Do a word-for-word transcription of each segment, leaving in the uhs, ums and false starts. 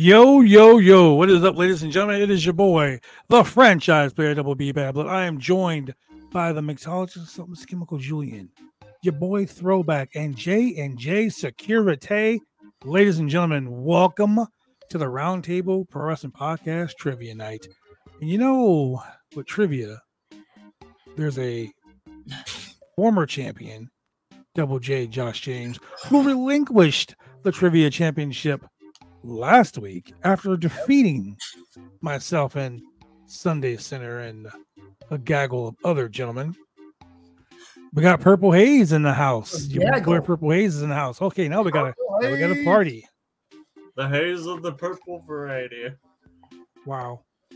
Yo, yo, yo. What is up, ladies and gentlemen? It is your boy, the franchise player, Double B Bablet. I am joined by the mixologist, Mister Chemical Julian, your boy Throwback, and J and J Security. Ladies and gentlemen, welcome to the Roundtable Pro Wrestling Podcast Trivia Night. And you know, with trivia, there's a former champion, Double J Josh James, who relinquished the Trivia Championship last week after defeating myself and Sunday Center and a gaggle of other gentlemen. We got Purple Haze in the house. Your boy Purple Haze is in the house. Okay, now we got a now we got a party. The haze of the purple variety. Wow.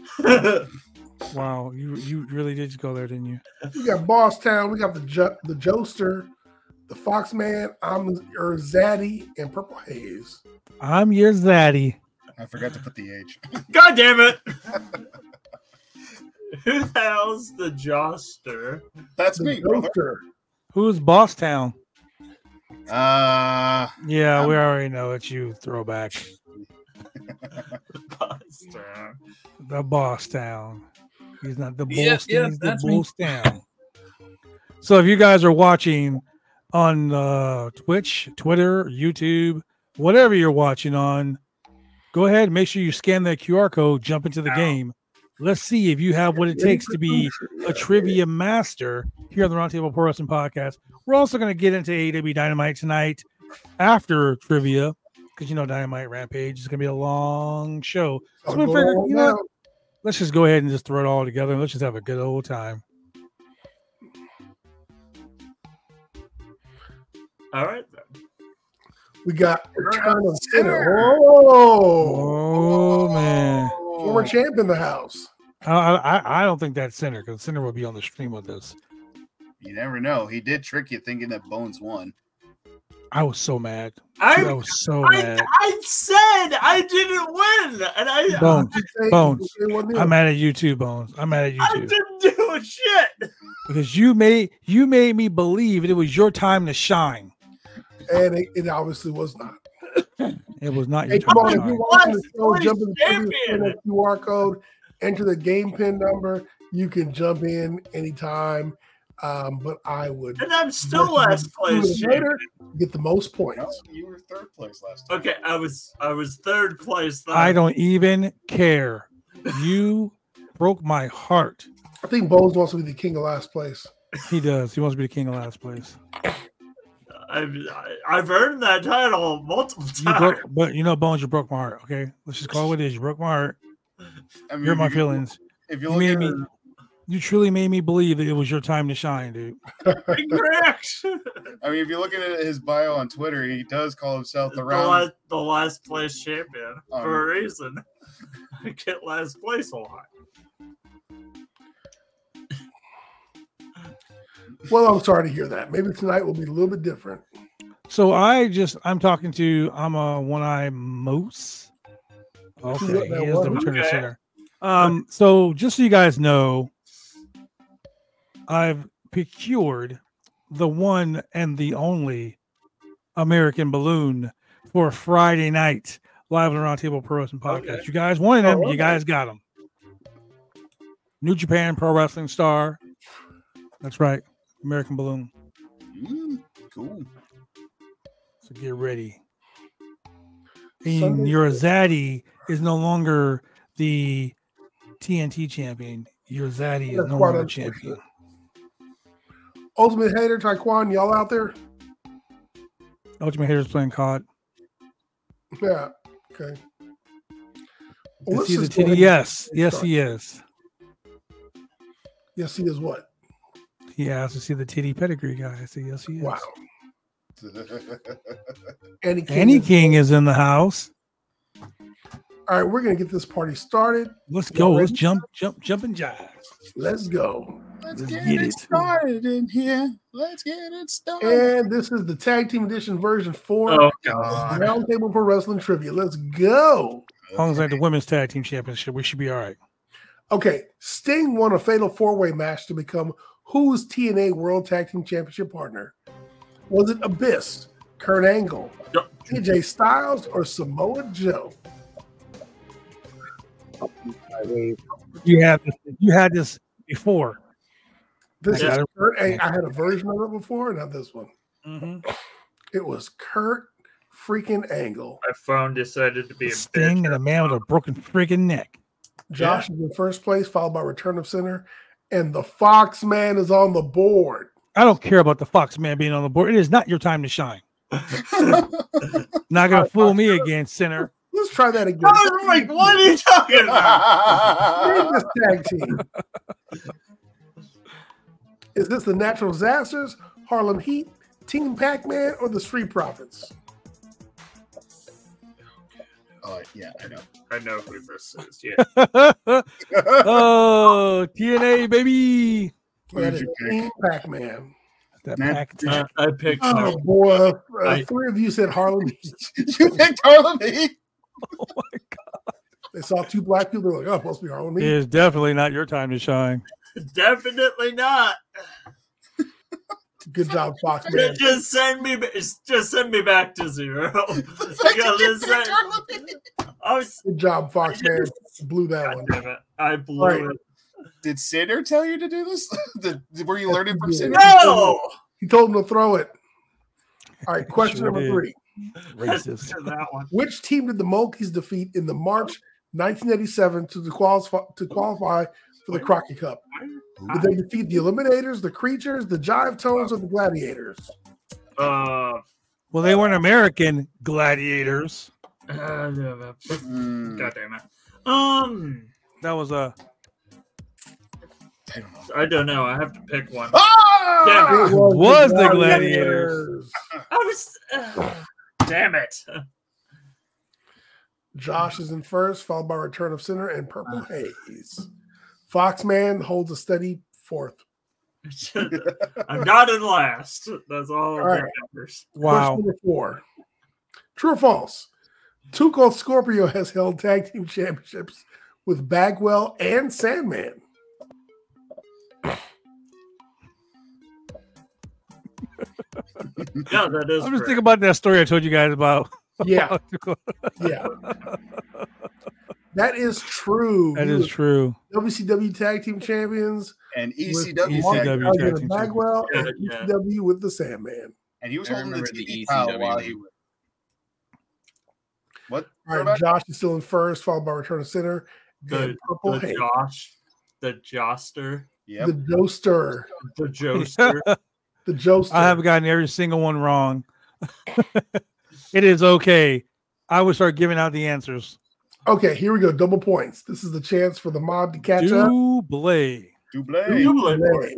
Wow, you you really did go there, didn't you? We got Boss Town, we got the jo- the Joester, the Foxman, I'm your Zaddy, and Purple Haze. I'm your Zaddy. I forgot to put the H. God damn it! Who the hell's the Joster? That's The me, brother. Joester. Who's Boss Town? Uh, Yeah, I'm- we already know it's you, Throwback. Buster. The Boss Town. He's not the Yeah, Bulls. yeah, he's the that's me. Bulls Town. So if you guys are watching on uh, Twitch, Twitter, YouTube, whatever you're watching on, go ahead. Make sure you scan that Q R code. Jump into the game. Let's see if you have what it takes to be a trivia master here on the Roundtable Pro Wrestling Podcast. We're also going to get into A E W Dynamite tonight after trivia because, you know, Dynamite Rampage is going to be a long show. So we I'll go figured, on you know, down. what? Let's just go ahead and just throw it all together and let's just have a good old time. All right then. We got Return of Sinner. Oh, Oh, man. former champ in the house. I, I, I don't think that's Sinner because Sinner will be on the stream with us. You never know. He did trick you thinking that Bones won. I was so mad. I I, was so I, mad. I said I didn't win, and I Bones, Say- Bones. say one nil. I'm mad at you too, Bones. I'm mad at you I too didn't do a shit. because you made you made me believe it was your time to shine. and it, it obviously was not. It was not your Hey, time come on, to if you're shine. watching the show, Last jump in the champion. trivia, scan that Q R code, enter the game pin number. You can jump in anytime. Um, but I would And I'm still Yes, last place sooner or later, champion. get the most No, points. you were third place last time. Okay, I was I was third place. Then. I don't even care. You broke my heart. I think Bones wants to be the king of last place. He does. He wants to be the king of last place. I've I've earned that title multiple You times. broke, but you know, Bones, you broke my heart. Okay, let's just call it what it is. You broke my heart. I mean, Hurt if my you- feelings. If you You look made at me. her- You truly made me believe that it was your time to shine, dude. Correct. I mean, if you're looking at his bio on Twitter, he does call himself the the, round. last, the last place champion Um, for a reason. I get last place a lot. Well, I'm sorry to hear that. Maybe tonight will be a little bit different. So I just I'm talking to I'm a one eye moose. Okay, What he that is the was? return Okay. center. Um, so just so you guys know, I've procured the one and the only American Balloon for Friday night live on the Roundtable Pro Wrestling Podcast. Okay. You guys wanted them, Oh, you okay. guys got them. New Japan Pro Wrestling Star. That's right, American Balloon. Mm, cool. So get ready. And Sunday- your Zaddy is no longer the T N T champion. Your Zaddy is That's no quite longer unfortunate. champion. Ultimate Hater, Taekwon, y'all out there? Ultimate Hater's playing C O D. Yeah. Okay. Well, Is let's he the just go titty? ahead Yes. and Yes, start. he is. Yes, he is what? He asked to see the titty pedigree guy. I said, yes, he is. Wow. Annie King. Annie is- King is in the house. All right, we're gonna get this party started. Let's Y'all go. Let's ready? jump, jump, jump and jive. Let's go. Let's Let's get, get it it. started in here. Let's get it started. And this is the tag team edition version four. Oh, God. Roundtable for Wrestling Trivia. Let's go. As long as like the women's tag team championship, we should be all right. Okay, Sting won a fatal four-way match to become whose T N A World Tag Team Championship partner? Was it Abyss, Kurt Angle, Yep. A J Styles, or Samoa Joe? You had this, you had this before. This Yeah. is Kurt. I, I had a version of it before, not this one. Mm-hmm. It was Kurt freaking Angle. My phone decided to be a Sting bitch. and a man with a broken freaking neck. Josh is in first place, followed by Return of Sinner, and the Fox Man is on the board. I don't care about the Fox man being on the board. It is not your time to shine. Not gonna fool me again, sinner. Let's try that again. I was like, what are you talking about? Name this tag team. Is this the Natural Disasters, Harlem Heat, Team Pac-Man, or the Street Profits? Oh, yeah, I know. I know who this is. Yeah. Oh, T N A, baby. That Who'd is you pick? Team Pac-Man. That Man, pack Uh, I picked. Oh, boy. Uh, I- three of you said Harlem Heat. You picked Harlem Heat? Oh my God. They saw two black people. They're like, oh, it must be Harlem It Heat. is definitely not your time to shine. Definitely not. Good job, Fox Man. Just send me. Just send me back to zero. The fact Because that you it's picked like- Harlem Heat. I was. Good job, Fox Man. Blew that God one. damn it! I blew Right. it. Did Sinner tell you to do this? Did, were you learning from Sinner? No. He told him to throw it. All right, question Sure number did. three. Racist. that one. Which team did the Mulkeys defeat in the March nineteen eighty-seven to, the qualify, to qualify for the Crockett Cup? Did they defeat the Eliminators, the Creatures, the Jive Tones, or the Gladiators? Uh. Well, they weren't American gladiators. uh, Mm, God damn it. Um. That was a. I don't know. I don't know. I have to pick one. Ah! Damn It Was the Gladiators. I was. Uh, damn it. Josh is in first, followed by Return of Sinner and Purple Haze. Foxman holds a steady fourth. I'm not in last. That's all, All right. that matters. Wow. Question number four. True or false? Two Cold Scorpio has held tag team championships with Bagwell and Sandman. Yeah, that is. I'm just correct. thinking about that story I told you guys about. Yeah, yeah. That is true. That is true. W C W Tag Team Champions. And E C with W. E C Mark W Alexander Tag Team Bagwell Champions. and Yeah, E C W with the Sandman. And he was I holding the remember T the V E C pile W while one. he was. What? All right, Throwback? Josh is still in first, followed by Return of Sinner The, and Purple the Haze. Josh, the Joster, Yep. The Joester. the Joester. The Joester. I have gotten every single one wrong. It is okay. I would start giving out the answers. Okay, here we go. Double points. This is the chance for the mob to catch up. Double. Double. Double.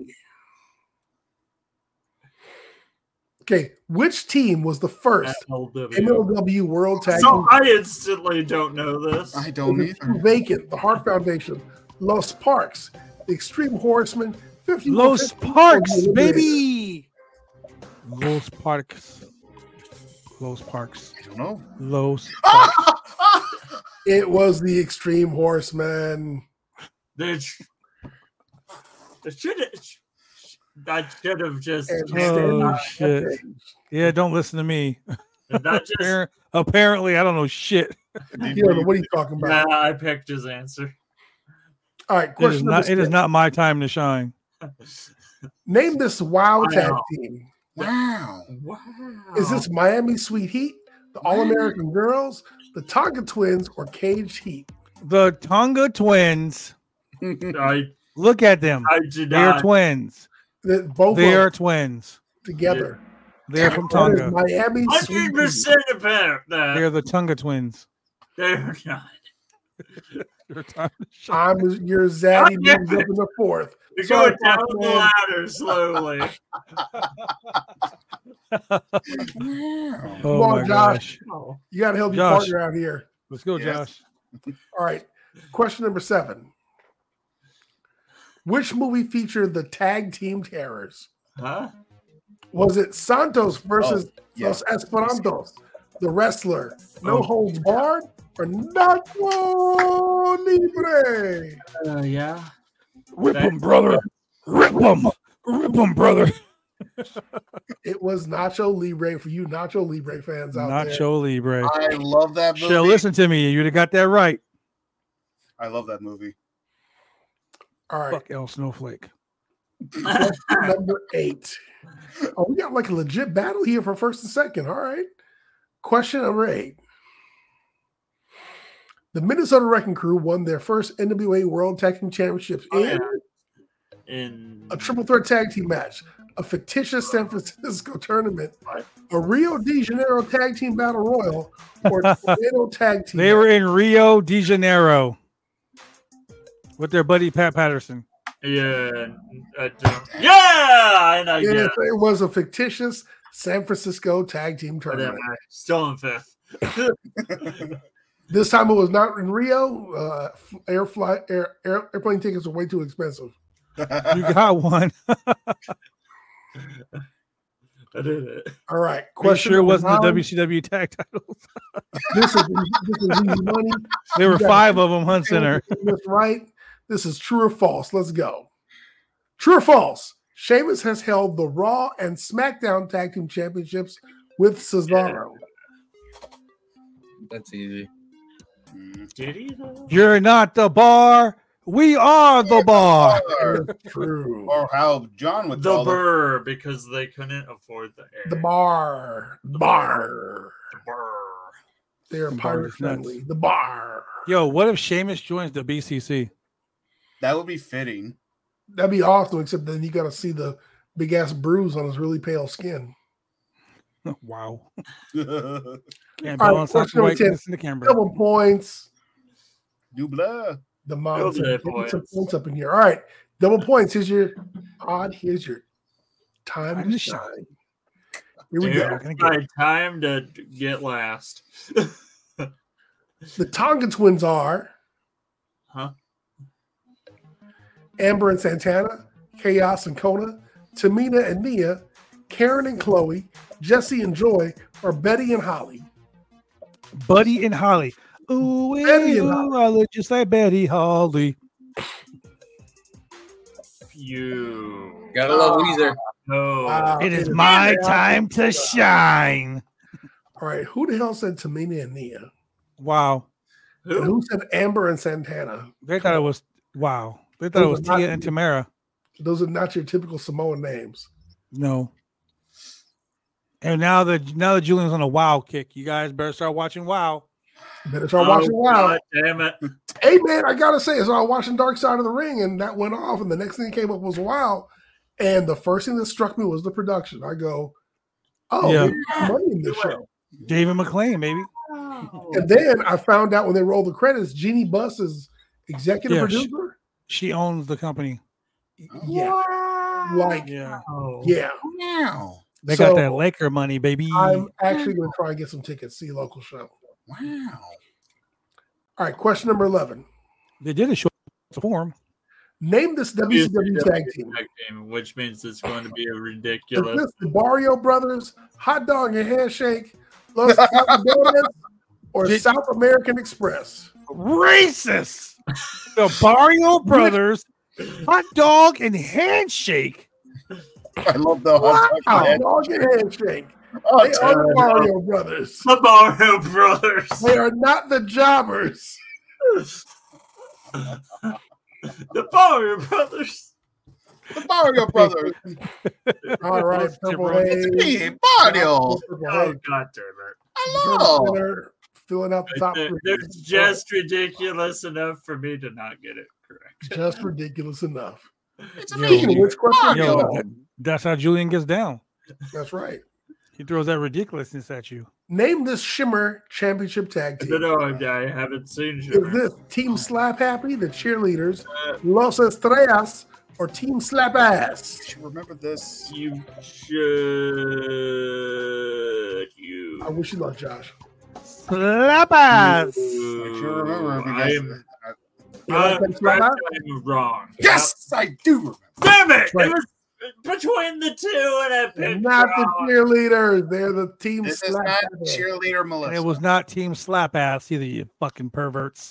Okay, which team was the first M L W. M L W World Tag So Team? I instantly don't know this. I don't Was it either. Vacant, the Hart Foundation, Los Parks, the Extreme Horsemen, fifty Los Parks, baby. Los Parks. Los Parks. I don't know. Los Parks. It was the Extreme Horsemen. They sh- they should have. I should have just. And Oh, Stand By shit. Epic. Yeah, don't listen to me. That just. Appar- Apparently, I don't know shit. You don't know what he's talking Yeah, about. I picked his answer. All right, It is question number not. It is six. not my time to shine. Name this WoW tag Wow. team. Wow. Wow. Is this Miami Sweet Heat, the All American Girls, the Tonga Twins, or Cage Heat? The Tonga twins. I Look at them. I did They are not. twins. That both They of are them twins. together. They're from That is Tonga. Miami Hundred Sweet Heat. percent about that. They're the Tonga twins. They're not. Your time to shine. I'm your zaddy moves up in the fourth. You're Sorry, going down Fox the Man. ladder slowly. Wow. Oh on, my Josh. gosh. Oh. You got to help your Josh. partner out here. Let's go, Yes. Josh. All right. Question number seven. Which movie featured the tag team terrors? Huh? Was it Santos versus Yeah. Los Esperantos, The Wrestler, No Oh. Holds Barred, or Nacho Libre? Uh, yeah. Rip That- them, brother. Rip them. Rip them, brother. It was Nacho Libre for you Nacho Libre fans out there. Nacho Libre. I love that movie. Shell, listen to me. You'd have got that right. I love that movie. All right. Fuck El Snowflake. Question number eight. Oh, we got like a legit battle here for first and second. All right. Question number eight. The Minnesota Wrecking Crew won their first N W A World Tag Team Championships Oh, in yeah. In a triple threat tag team match, a fictitious San Francisco tournament, What? a Rio de Janeiro tag team battle royal, or a tornado tag team. They were in Rio de Janeiro with their buddy Pat Patterson. yeah, I don't- yeah, and I Yes, guess it was a fictitious San Francisco tag team whatever. tournament. Still in fifth. This time it was not in Rio. Uh, air flight, air, air, airplane tickets were way too expensive. You got one. I did it. All right. Pretty Question sure it number wasn't the nine. W C W tag titles. This is, this is easy money. There were You got- five of them, Hunt Center. That's right. This is true or false. Let's go. True or false? Sheamus has held the Raw and SmackDown Tag Team Championships with Cesaro. That's easy. Mm. Did he though? You're not the bar. We are the bar. Or, True. or how John would The call it. Burr because they couldn't afford the air. The bar. Bar. The Burr. They're The bar pirate is nuts. friendly. The bar. Yo, what if Sheamus joins the B C C? That would be fitting. That'd be awesome, except then you got to see the big ass bruise on his really pale skin. Wow. Double Can't All right, balance out question the number whiteness in the camera. Double points. blood. The mom Double said, "Give me points. some points up in here. All right. Double points. Here's your odd. Here's your time Time to to shine. Here we Dude, go. Gonna get my time to get last. The Tonga twins are Huh? Amber and Santana, Chaos and Kona, Tamina and Nia, Karen and Chloe, Jesse and Joy, or Betty and Holly. Buddy and Holly. Ooh, Betty ooh, and I look just like Betty Holly. You. Gotta love Weezer. No. Wow. It is It is my my time to shine. All right. Who the hell said Tamina and Nia? Wow. And Who? who said Amber and Santana? They thought it was wow. They thought it was Those are not- Tia and Tamara. Those are not your typical Samoan names. No. And now that now that Julian's on a WoW kick, you guys better start watching WoW. You better start Oh, watching WoW. God damn it. Hey man, I gotta say, so I was watching Dark Side of the Ring, and that went off, and the next thing that came up was WoW, and the first thing that struck me was the production. I go, "Oh, Yeah. there's money in this show." David McClain, baby. And then I found out when they rolled the credits, Jeannie Buss is executive Yeah, she- producer. She owns the company. Yeah, like Yeah. Oh. yeah. Wow. They So, got that Laker money, baby. I'm actually going to try and get some tickets. See a local show. Wow. All right, question number eleven. They did a short form. Name this W C W tag team. Tag team, which means it's going to be a Is ridiculous. this the Barrio Brothers, Hot Dog and Handshake, Los Cowboys, or Did- South American Express? Racist. The Barrio Brothers, hot dog and handshake. I love the hot dog Hot head. Dog and Handshake. Oh, They are the Mario Brothers. The Mario Brothers. They are not the Jobbers. The Mario Brothers. the Mario Brothers. All right, It's Purple different. Haze. It's me, Mario. Purple Oh, Haze. God damn it. Hello. Winner, filling out the top They're, three. they're just ridiculous enough for me to not get it correct. Just ridiculous enough. It's Yo. Speaking of which, question Yo, number that- that's how Julian gets down. That's right. He throws that ridiculousness at you. Name this Shimmer Championship Tag I Team. don't know. I haven't seen Is you. this Team Slap Happy, the cheerleaders, Los Estrellas, or Team Slap Ass? You should remember this. You should. You. I wish you luck, Josh. Slap ass. I should remember I because am. You like Uh, that Slap Ass? I'm wrong. yes, I do remember. Damn it! Right. It was between the two, and I They're picked not the wrong. cheerleaders. They're the Team This is Slap not Ass. cheerleader And Melissa. it was not Team Slap Ass either, you fucking perverts.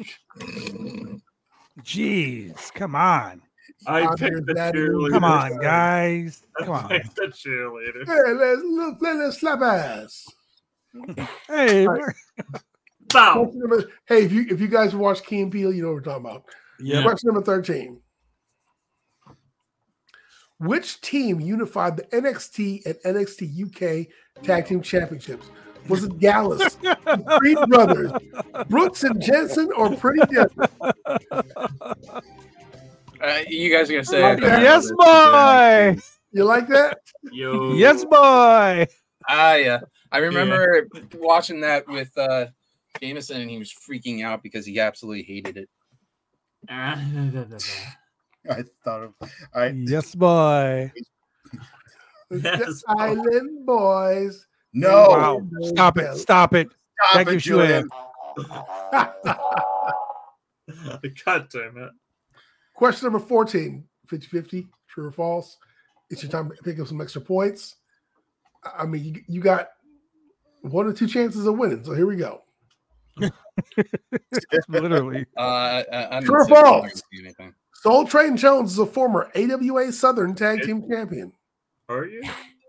Jeez, come on. I Out picked here, the Daddy. cheerleader. Come on, guys. Come I on. picked the cheerleader. Hey, let's look, let us slap ass. Hey, All right. Bow. Question number- hey, if you if you guys watch Key and Peele, you know what we're talking about. Yeah. Question number thirteen. Which team unified the N X T and N X T U K Tag Team Championships? Was it Gallus, the Creed Brothers, Brooks and Jensen, or Pretty Deadly? Uh, you guys are gonna say Like that? Yes, boy. You like that? Yo. Yes, boy. Ah, yeah. I remember watching that with uh, Jameson, and he was freaking out because he absolutely hated it. I thought of I Yes, boy. Yes. The Island Boys. no Wow. Stop it. Stop it. stop Thank it, you, Julian. God damn it. Question number fourteen, fifty-fifty, true or false. It's your time to pick up some extra points. I mean, you, you got one or two chances of winning. So here we go. Literally. Uh, I, I'm True or not gonna false? see anything. Soul Train Jones is a former A W A Southern Tag Team Champion. Are you?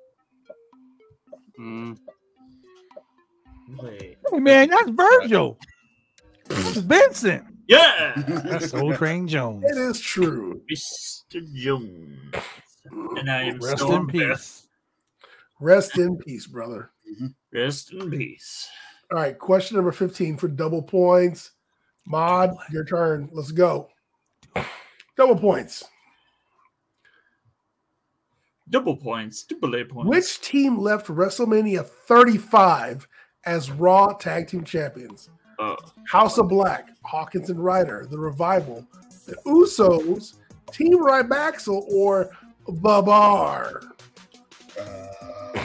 Mm. Wait. Hey, man, that's Virgil. That's Vincent. Yeah. That's Soul Train Jones. It is true. Mister Jones. And I am Rest Storm in Bear. peace. Rest in peace, brother. Rest in peace. All right, question number fifteen for double points. Mod, your turn. Let's go. Double points. Double points. Double A points. Which team left WrestleMania thirty-five as Raw Tag Team Champions? Uh, House of Black, Hawkins and Ryder, The Revival, The Usos, Team Rybaxel, or The Bar? Uh,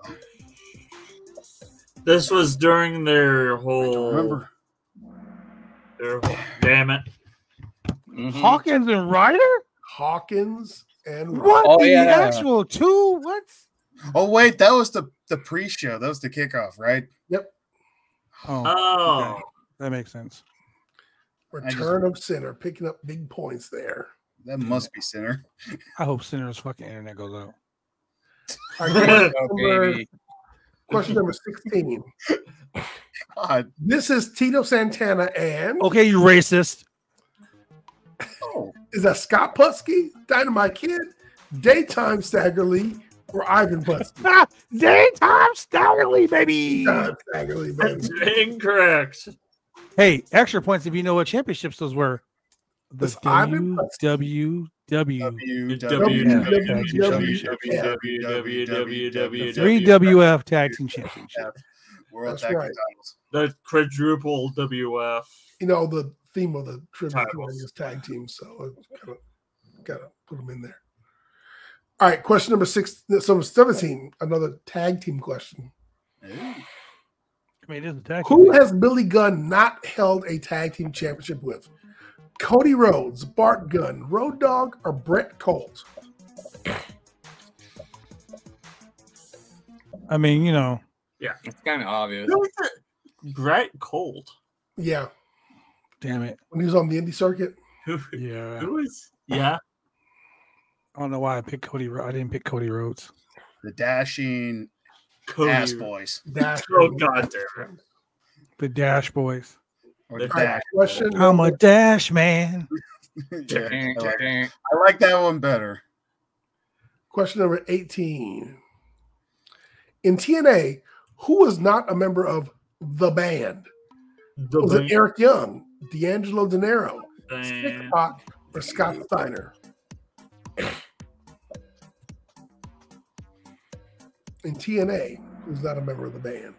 this was during their I whole. don't remember. Their whole, damn it. Mhm. Hawkins and Ryder? Hawkins and Ryder. What Oh, the yeah. actual two? What? Oh wait, that was the the pre-show. That was the kickoff, right? Oh, Oh. okay. That makes sense. Return of Sinner, picking up big points there. That must be Sinner. I hope Sinner's fucking internet goes out. All right, question, Oh, number, baby. question number sixteen. God. This is Tito Santana and Okay, you racist. Oh, is that Scott Putski, Dynamite Kid, Daytime Stagger Lee, or Ivan Putski? Ah, daytime Staggerly, baby. Daytime Stagger Lee, baby. That's incorrect. Hey, extra points if you know what championships those were. The It's Ivan W W W. W W W W Three W F Tag Team Championship. World That's Tag Team right. Titles. The quadruple W F. You know, the theme of the tribute Titles. is tag teams, so I kind of got to put them in there. All right, question number six, so seventeen, another tag team question. Ooh. I mean, it is a tag Who team. has Billy Gunn not held a tag team championship with? Cody Rhodes, Bart Gunn, Road Dogg, or Brett Colt? I mean, you know, It's kind of obvious. Who was it? Brett Colt. Yeah, damn it. when he was on the indie circuit. Who, Yeah. who is? Yeah. I don't know why I picked Cody. Ro- I didn't pick Cody Rhodes. The dashing Cody. ass boys. Dash. Oh, God damn it. The Dash Boys. Or the All All right, dash. question. I'm a Dash man. Yeah, I, like, I like that one better. Question number eighteen. In T N A, who was not a member of the band? The Was it band- Eric Young, D'Angelo De Niro, Stick band- Pac, or Scott Steiner? In T N A, who's not a member of the band?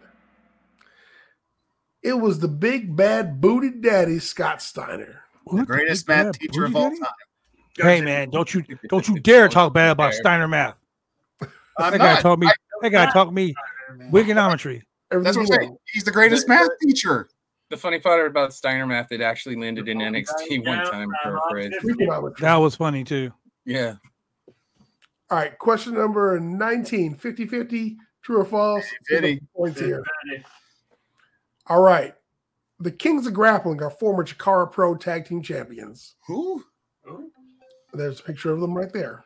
It was the big bad booty daddy Scott Steiner. The greatest math teacher of all time. Hey man, don't you don't you dare talk bad about Steiner math. I'm That guy not. taught me. I- That guy taught me Wigonometry. That's what I'm Everything saying. He's the greatest math teacher. The funny part about Steiner Math, it actually landed in N X T one time for a phrase. else. That was funny too. Yeah. All right, question number nineteen, fifty-fifty, true or false? fifty. Points here. All right. The Kings of Grappling are former Chikara Pro Tag Team Champions. Who? There's a picture of them right there.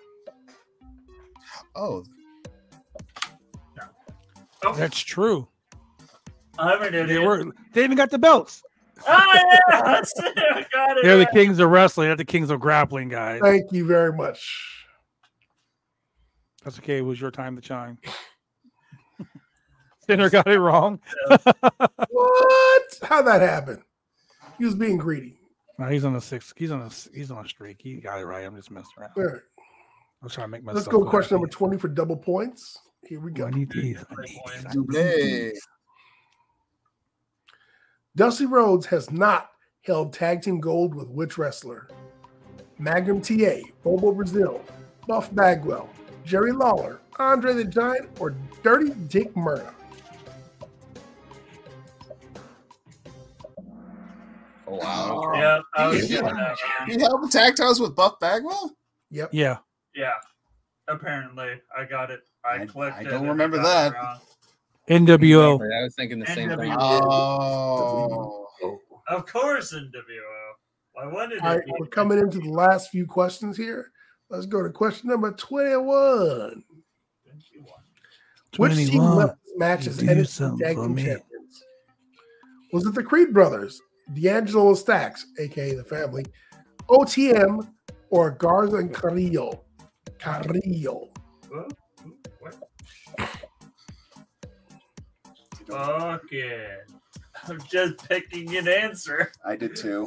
Oh, That's true. I'm an They idiot. were. They even got the belts. Ah, yeah, that's it. I got it. They're the right. kings of wrestling, not the kings of grappling, guys. Thank you very much. That's okay. It was your time to shine. Sinner got it wrong. What? How'd that happen? He was being greedy. No, he's on a six. He's on a. He's on a streak. He got it right. I'm just messing around. All right. I'm trying to make myself. Let's go look question number happy. twenty for double points. Here we Ooh, go. I need these. I need these. I need Double. these. Dusty Rhodes has not held tag team gold with which wrestler? Magnum T A, Bobo Brazil, Buff Bagwell, Jerry Lawler, Andre the Giant, or Dirty Dick Murdoch? Oh, wow. Yeah, I was Yeah. getting that. He held the tag titles with Buff Bagwell? Yep. Yeah. Yeah, apparently I got it. I, I- clicked I it. don't and remember got that. it wrong. N W O. I was thinking the same N W thing. Oh. Of course, N W O. Why wouldn't All right, it be? we're coming into the last few questions here. Let's go to question number twenty-one. Which team twenty-one. left this match as Do N X T something Tag for Team me. Champions? Was it the Creed brothers, D'Angelo and Stacks, aka the family, O T M, or Garza and Carrillo? Carrillo. What? What? Fuck it. I'm just picking an answer. I did too.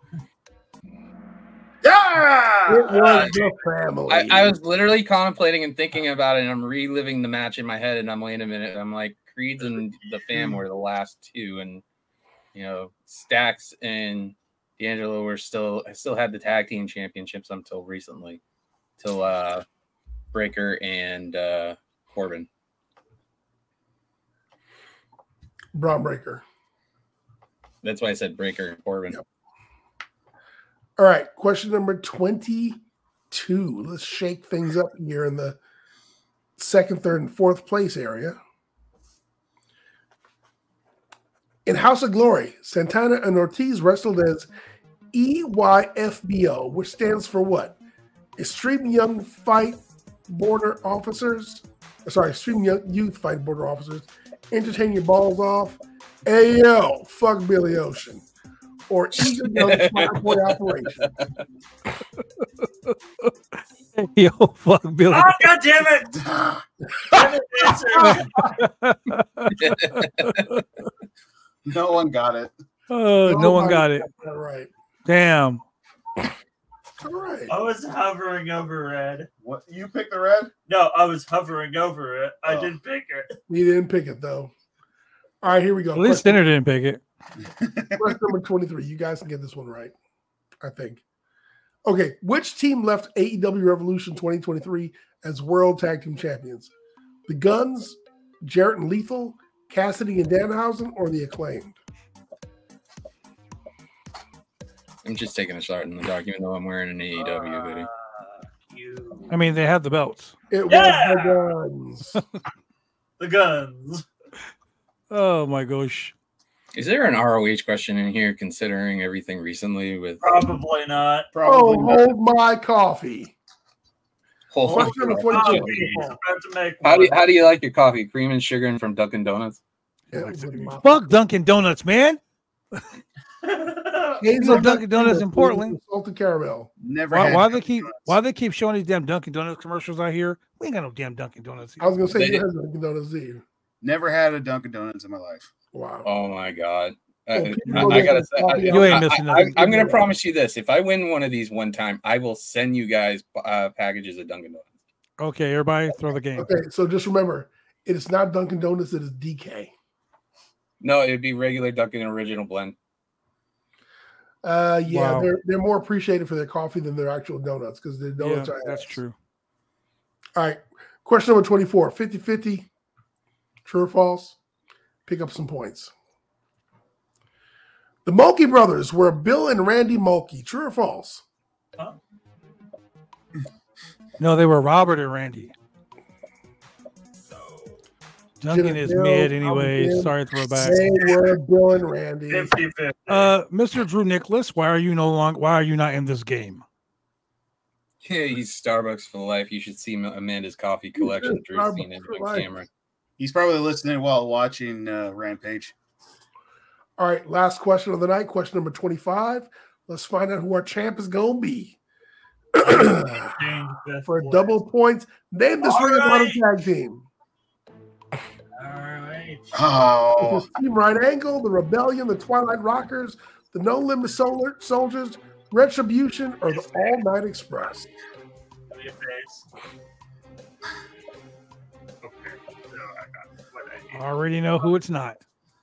It Yeah! was the family. I, I was literally contemplating and thinking about it, and I'm reliving the match in my head, and I'm wait a minute. I'm like, Creeds and the Fam were the last two, and you know, Stacks and D'Angelo were still I still had the tag team championships until recently, till uh, Breaker and uh, Corbin. Braun Breaker. That's why I said Breaker and Corbin. Yep. All right, question number twenty-two. Let's shake things up here in the second, third, and fourth place area. In House of Glory, Santana and Ortiz wrestled as E Y F B O, which stands for what? Extreme Young Fight Border Officers. Sorry, Extreme Young Youth Fight Border Officers. Entertain your balls off. Ayo, fuck Billy Ocean. Or Eagle Young Fire Boy Operation. Yo, fuck Billy. Oh, God damn it! Damn it, answer. No one got it. Oh, no one got it. All right. Damn. All right. I was hovering over red. What you picked the red? No, I was hovering over it. I Oh. didn't pick it. You didn't pick it, though. All right, here we go. At least Question, Sinner didn't pick it. question number twenty-three. You guys can get this one right, I think. Okay, which team left A E W Revolution twenty twenty-three as World Tag Team Champions? The Guns, Jarrett and Lethal, Cassidy and Danhausen, or the Acclaimed? I'm just taking a shot in the dark, even though I'm wearing an A E W hoodie. Uh, you. I mean, they have the belts. It Yeah! was the Guns. The guns. Oh my gosh. Is there an R O H question in here, considering everything recently with Probably not. Oh, Probably. hold my coffee. whole? Question number Coffee. twenty-two. He's about to make How do you, one. how do you like your coffee? Cream and sugar and from Dunkin' Donuts? Yeah, with my- Fuck Dunkin' Donuts, man. Hazel You know Dunkin' Donuts in with Portland. Salted caramel. Never Why, had why they Dunkin' keep Donuts. why they keep showing these damn Dunkin' Donuts commercials out here? We ain't got no damn Dunkin' Donuts I here. was gonna say They- you have Dunkin' Donuts either. Never had a Dunkin' Donuts in my life. Wow. Oh my god! Oh, I, people I, go I get gotta say, coffee I, You ain't I- missing I, nothing. I'm gonna promise you this: if I win one of these one time, I will send you guys uh, packages of Dunkin' Donuts. Okay, everybody, throw the game. Okay, so just remember, it is not Dunkin' Donuts, it is D K. No, it'd be regular Dunkin' original blend. Uh, yeah, Wow. they're they're more appreciated for their coffee than their actual donuts because their Yeah, donuts are that's ass. true. All right, question number twenty-four, fifty-fifty, true or false? Pick up some points. The Mulkey brothers were Bill and Randy Mulkey, true or false? No, they were Robert and Randy. Duncan is Bill, mid anyway. Robert, Sorry, throwback. They were Bill and Randy. fifty fifty. Uh, Mister Drew Nicholas, why are you no longer? Why are you not in this game? Yeah, he's Starbucks for life. You should see Amanda's coffee collection. Drew's seen it Starbucks for on life. camera. He's probably listening while watching uh, Rampage. All right, last question of the night, question number twenty-five. Let's find out who our champ is going to be. For a double points, name this Ring of Honor tag team. All right. Oh, This is Team Right Angle, the Rebellion, the Twilight Rockers, the No Limit Solar Soldiers, Retribution, or the All Night Express. Your face. Okay. So I got what I need. I already know who it's not.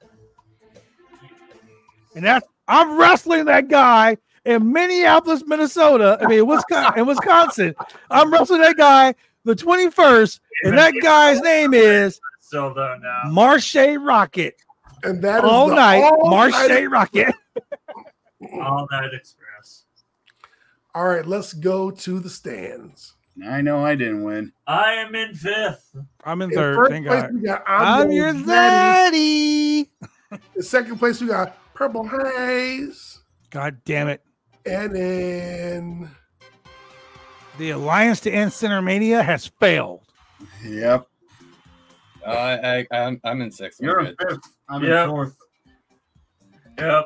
And that's I'm wrestling that guy in Minneapolis, Minnesota. I mean, Wisconsin, in Wisconsin. I'm wrestling that guy the twenty-first, and that guy's name is Still don't know. Marche Rocket. And that is All the night, All Marche Night- Rocket. All Night Express. All right, let's go to the stands. I know I didn't win. I am in fifth. I'm in In third. first Thank place, God. we got I'm I'm your Daddy. daddy. In second place, we got Purple Haze. God damn it. And in The Alliance to End Center Mania has failed. Yep. Uh, I, I, I'm, I'm in sixth. I'm You're good. in fifth. I'm Yep. in fourth. Yep.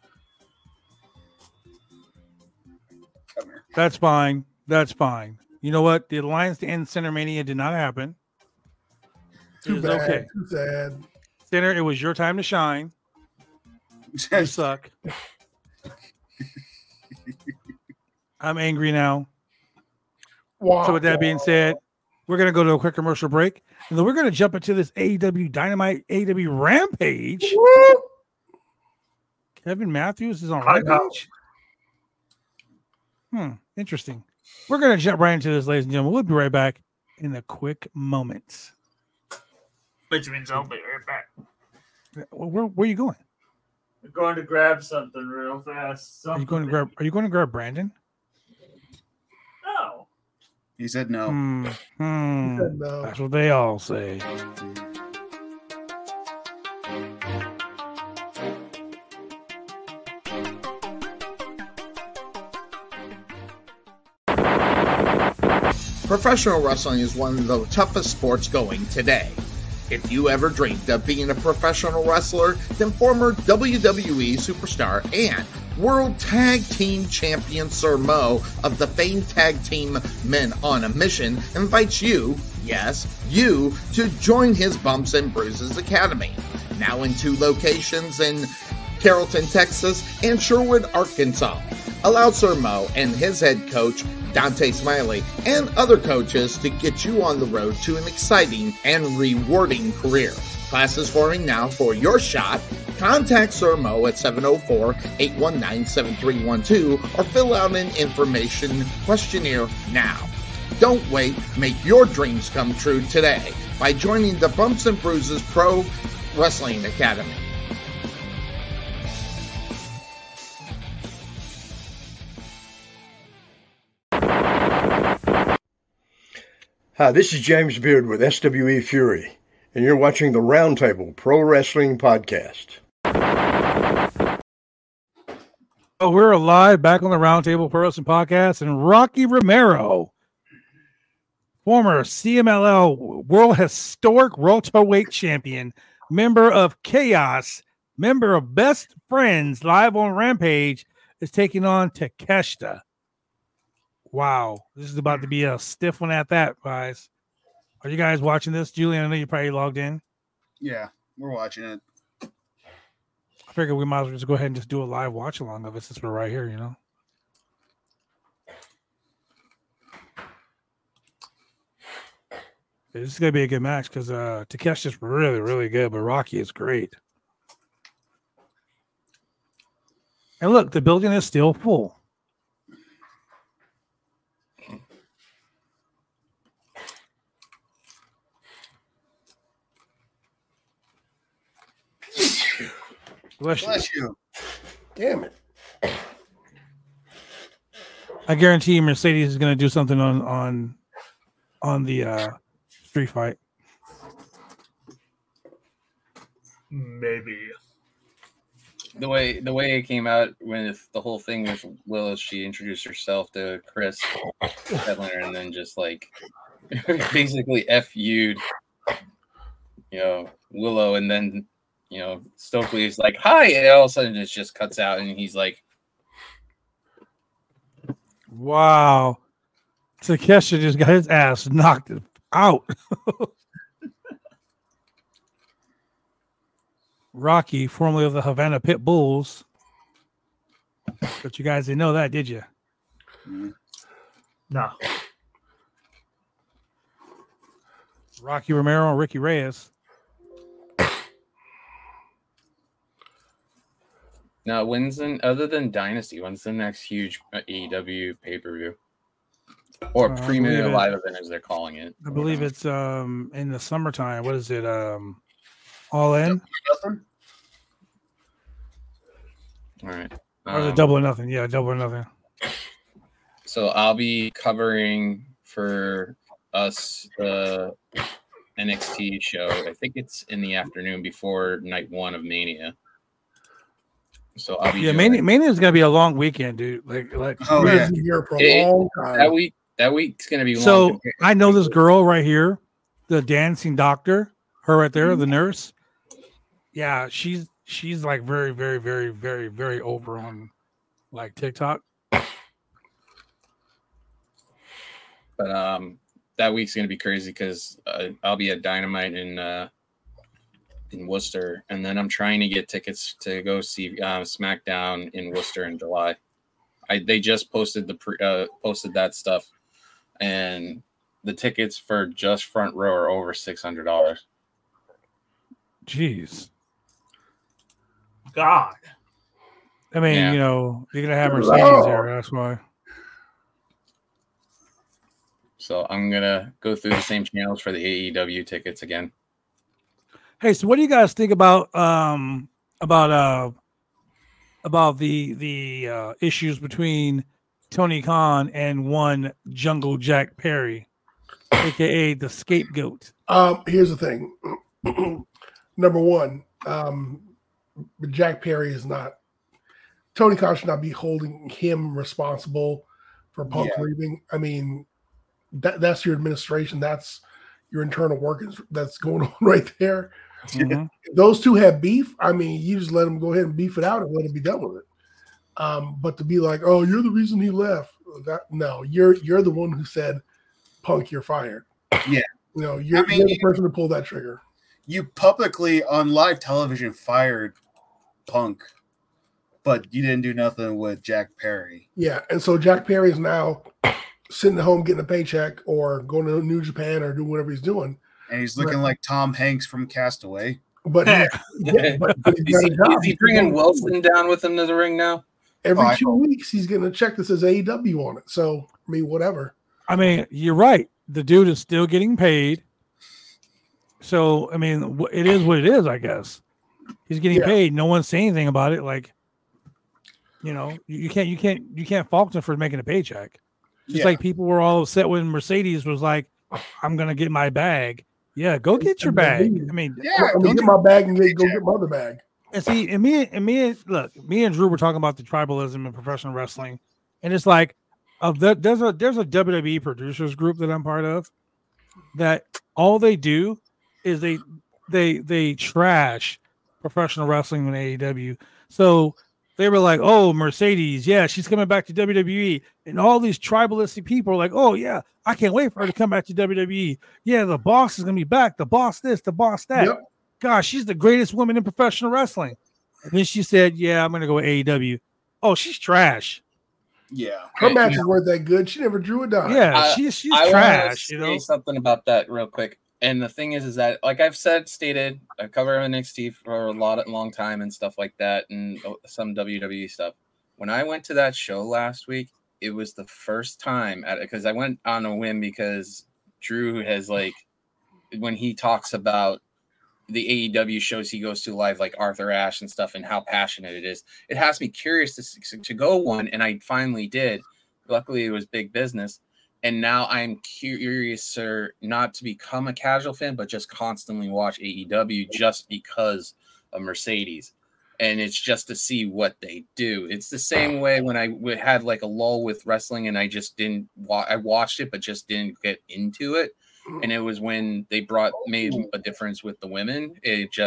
Come here. That's fine. That's fine. You know what? The Alliance to End Center Mania did not happen. It too was bad, okay. too sad. Center, it was your time to shine. You suck. I'm angry now. Wow. So with that being said, we're gonna go to a quick commercial break, and then we're gonna jump into this A E W Dynamite A E W Rampage. Woo! Kevin Matthews is on I know. Rampage. Hmm, interesting. We're gonna jump right into this, ladies and gentlemen. We'll be right back in a quick moment. Which means I'll be right back. Where, where, where are you going? I'm going to grab something real fast. Are you going to Something- grab? Are you going to grab Brandon? No. He said no. Hmm. hmm. No. That's what they all say. Professional wrestling is one of the toughest sports going today. If you ever dreamed of being a professional wrestler, then former W W E superstar and World Tag Team Champion Sir Mo of the famed tag team Men on a Mission invites you, yes, you, to join his Bumps and Bruises Academy. Now in two locations in Carrollton, Texas, and Sherwood, Arkansas. Allow Sir Mo and his head coach, Dante Smiley, and other coaches to get you on the road to an exciting and rewarding career. Classes forming now for your shot. Contact Sir Mo at seven oh four, eight one nine, seven three one two or fill out an information questionnaire now. Don't wait, make your dreams come true today by joining the Bumps and Bruises Pro Wrestling Academy. Hi, this is James Beard with S W E Fury, and you're watching the Roundtable Pro Wrestling Podcast. Oh, we're live back on the Roundtable Pro Wrestling Podcast, and Rocky Romero, former C M L L World Historic Welterweight Champion, member of Chaos, member of Best Friends, live on Rampage, is taking on Takeshita. Wow, this is about to be a stiff one at that, guys. Are you guys watching this? Julian, I know you probably logged in. Yeah, we're watching it. I figured we might as well just go ahead and just do a live watch along of it since we're right here, you know. This is gonna be a good match because uh Takeshi's really, really good, but Rocky is great. And look, the building is still full. Bless you. Bless you. Damn it. I guarantee you Mercedes is going to do something on on on the uh, street fight. Maybe. The way the way it came out when it, the whole thing with Willis, she introduced herself to Chris Hedler and then just like basically F U'd, you know, Willow, and then you know, Stokely is like, hi, and all of a sudden it just cuts out, and he's like, Wow. Takeshita just got his ass knocked out. Rocky, formerly of the Havana Pit Bulls. But you guys didn't know that, did you? No. Rocky Romero and Ricky Reyes. now, when's the, other than Dynasty, when's the next huge A E W pay-per-view? Or Uh, I premium believe it- live event, as they're calling it. I believe it's um in the summertime. What is it? Um All In? Nothing? All right. Or is it Um, Double or Nothing? Yeah, Double or Nothing. So I'll be covering for us the N X T show. I think it's in the afternoon before night one of Mania. So I'll be Yeah, doing- Mania Mania is gonna be a long weekend, dude. Like like Oh, We're yeah. gonna be here for a It- long time. that week. That week's gonna be long. so compared- I know this girl right here, the dancing doctor, her right there, the nurse. Yeah, she's she's like very, very, very, very, very over on like TikTok. But um, that week's gonna be crazy because uh, I'll be at Dynamite in uh, in Worcester, and then I'm trying to get tickets to go see uh, SmackDown in Worcester in July. I they just posted the pre, uh, posted that stuff, and the tickets for just front row are over six hundred dollars. Jeez. God. I mean, Yeah. you know, you're gonna have Good Mercedes Lord. there. That's why. So I'm gonna go through the same channels for the A E W tickets again. Hey, so what do you guys think about um about uh about the the uh, issues between Tony Khan and one Jungle Jack Perry, aka the scapegoat? Um, here's the thing. Number one, um, Jack Perry is not. Tony Khan should not be holding him responsible for Punk Yeah. leaving. I mean, that that's your administration. That's your internal workings that's going on right there. Mhm. If those two have beef, I mean, you just let them go ahead and beef it out and let them be done with it. Um, but to be like, oh, you're the reason he left. That no, you're you're the one who said, Punk, you're fired. Yeah. You know, you're, I mean, you're the you- person to pull that trigger. You publicly on live television fired Punk, but you didn't do nothing with Jack Perry. Yeah, and so Jack Perry is now sitting at home getting a paycheck or going to New Japan or doing whatever he's doing. And he's looking Right. like Tom Hanks from Castaway. But, he, yeah, but, but he's Is got he, a job. is he bringing Wilson down with him to the ring now? Every Oh, I two know. weeks, he's getting a check that says A E W on it. So, I mean, whatever. I mean, you're right. The dude is still getting paid. So, I mean, wh- it is what it is, I guess. He's getting Yeah. paid. No one's saying anything about it. Like, you know, you, you can't, you can't, you can't fault him for making a paycheck. Just Yeah. like people were all upset when Mercedes was like, "I'm gonna get my bag." Yeah, go get your bag. I mean, Yeah, I'm go gonna get get- my bag and get, go paycheck. get my other bag. and see, and me, and me, and look, me and Drew were talking about the tribalism in professional wrestling, and it's like, of the, there's a there's a W W E producers group that I'm part of, that all they do is they they they trash professional wrestling in A E W. So they were like, "Oh, Mercedes, yeah, she's coming back to W W E," and all these tribalistic people are like, "Oh yeah, I can't wait for her to come back to W W E. Yeah, the boss is gonna be back. The boss this, the boss that. Yep. Gosh, she's the greatest woman in professional wrestling." And then she said, "Yeah, I'm gonna go with A E W." Oh, she's trash. Yeah. Her Okay, matches now- weren't that good. She never drew a dime. Yeah, I- she's she's I wanna trash. You say know. something about that real quick. And the thing is, is that like I've said, stated, I cover N X T for a lot, long time and stuff like that, and some W W E stuff. When I went to that show last week, it was the first time at because I went on a whim because Drew has like when he talks about the A E W shows he goes to live, like Arthur Ashe and stuff, and how passionate it is. It has me curious to to go one, and I finally did. Luckily, it was big business. And now I'm curious, not to become a casual fan, but just constantly watch A E W just because of Mercedes. And it's just to see what they do. It's the same way when I w- had like a lull with wrestling and I just didn't, wa- I watched it, but just didn't get into it. And it was when they brought, made a difference with the women. It just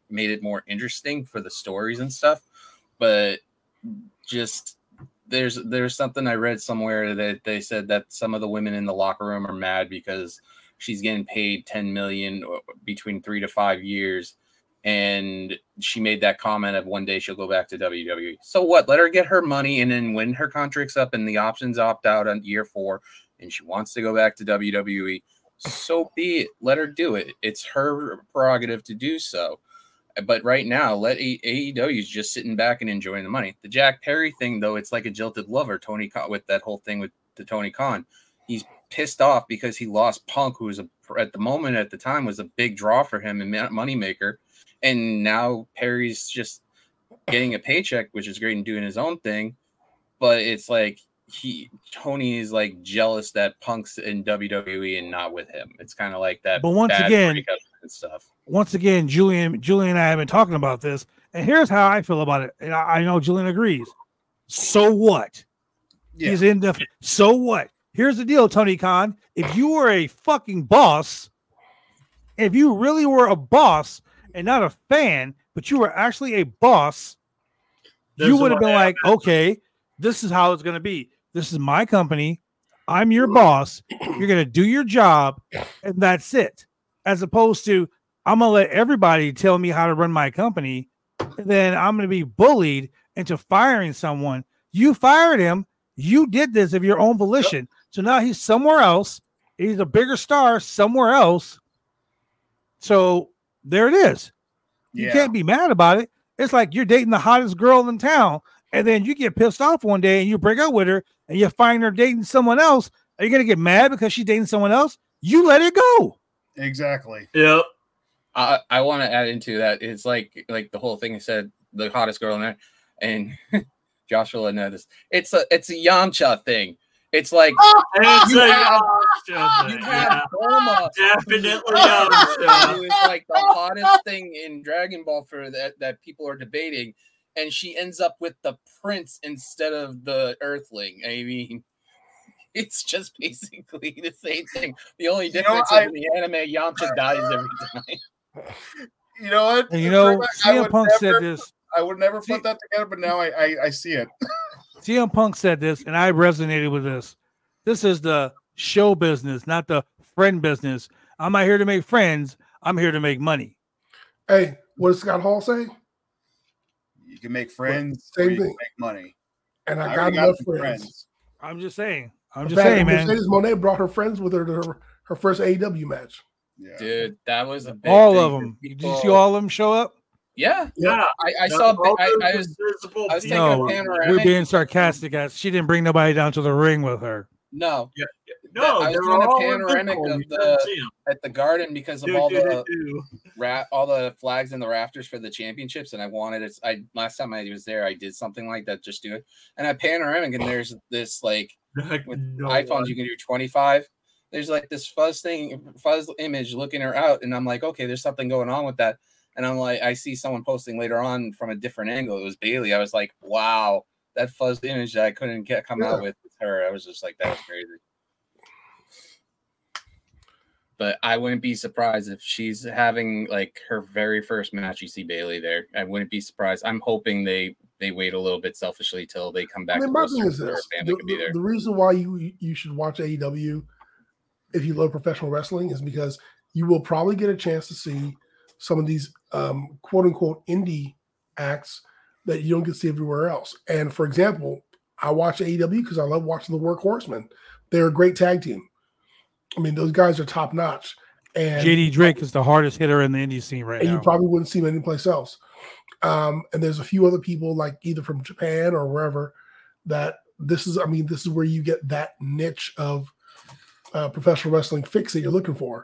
made it more interesting for the stories and stuff. But just there's there's something I read somewhere that they said that some of the women in the locker room are mad because she's getting paid ten million between three to five years. And she made that comment of one day she'll go back to W W E. So what? Let her get her money, and then when her contract's up and the options opt out on year four, and she wants to go back to W W E, so be it. Let her do it. It's her prerogative to do so. But right now, let A E W is just sitting back and enjoying the money. The Jack Perry thing, though, it's like a jilted lover. Tony Khan, with that whole thing with the Tony Khan, he's pissed off because he lost Punk, who was a, at the moment at the time was a big draw for him and moneymaker. And now Perry's just getting a paycheck, which is great and doing his own thing. But it's like he Tony is like jealous that Punk's in W W E and not with him. It's kind of like that. But once again, and stuff. Once again, Julian, Julian and I have been talking about this, and here's how I feel about it. And I, I know Julian agrees. So what? Yeah. He's in the. So what? Here's the deal, Tony Khan. If you were a fucking boss, if you really were a boss and not a fan, but you were actually a boss, this you would have been like, okay, this is how it's going to be. This is my company. I'm your boss. You're going to do your job, and that's it. As opposed to, I'm going to let everybody tell me how to run my company, and then I'm going to be bullied into firing someone. You fired him. You did this of your own volition. Yep. So now he's somewhere else. He's a bigger star somewhere else. So there it is. You yeah. can't be mad about it. It's like you're dating the hottest girl in town, and then you get pissed off one day and you break up with her and you find her dating someone else. Are you going to get mad because she's dating someone else? You let it go. Exactly. Yep. I, I want to add into that. It's like like the whole thing said, the hottest girl in there, and Josh will know this. It's a it's a Yamcha thing. It's like it's you a have, Yamcha you thing. have Yeah. Bulma, Definitely Yamcha. who is like the hottest thing in Dragon Ball for that that people are debating, and she ends up with the prince instead of the Earthling. I mean, it's just basically the same thing. The only difference you know, is in the anime, Yamcha dies every time. You know what? And you know, C M Punk never, said this. I would never put that together, but now I, I, I see it. C M Punk said this, and I resonated with this. This is the show business, not the friend business. I'm not here to make friends. I'm here to make money. Hey, what does Scott Hall say? You can make friends, same or you thing. can make money. And I, I got got enough some friends. friends. I'm just saying. I'm In just fact, saying, man. Mercedes Moné brought her friends with her to her, her first A E W match. Yeah. Dude, that was a big All thing of for them. people. Did you see all of them show up? Yeah, Yeah. I, I Now, saw. all I, those I was. invisible I was taking people- No, a panoramic. we're being sarcastic, guys. She didn't bring nobody down to the ring with her. No, Yeah. No, I was they're doing a all panoramic invisible. of You the- couldn't see 'em. at the Garden because of Do, all do, the do, do. ra- all the flags in the rafters for the championships, and I wanted it. I last time I was there, I did something like that. Just do it, and I panoramic, and there's this like Like, with no iPhones one. you can do twenty-five. There's like this fuzz thing, fuzz image looking her out, and I'm like, okay, there's something going on with that. And I'm like, I see someone posting later on from a different angle. It was Bailey. I was like, wow, that fuzz image that I couldn't get come Yeah. out with her. I was just like, that was crazy. But I wouldn't be surprised if she's having like her very first match. You see Bailey there. I wouldn't be surprised. I'm hoping they they wait a little bit selfishly till they come back. I mean, to my Worcester thing is so her this: family the, can be there. the, the reason why you you should watch A E W if you love professional wrestling is because you will probably get a chance to see some of these um, quote unquote indie acts that you don't get to see everywhere else. And for example, I watch A E W because I love watching the Workhorsemen. They're a great tag team. I mean, those guys are top notch. And J D Drake is the hardest hitter in the indie scene right and now. you probably wouldn't see them anyplace else. Um, and there's a few other people like either from Japan or wherever that this is, I mean, this is where you get that niche of uh, professional wrestling fix that you're looking for.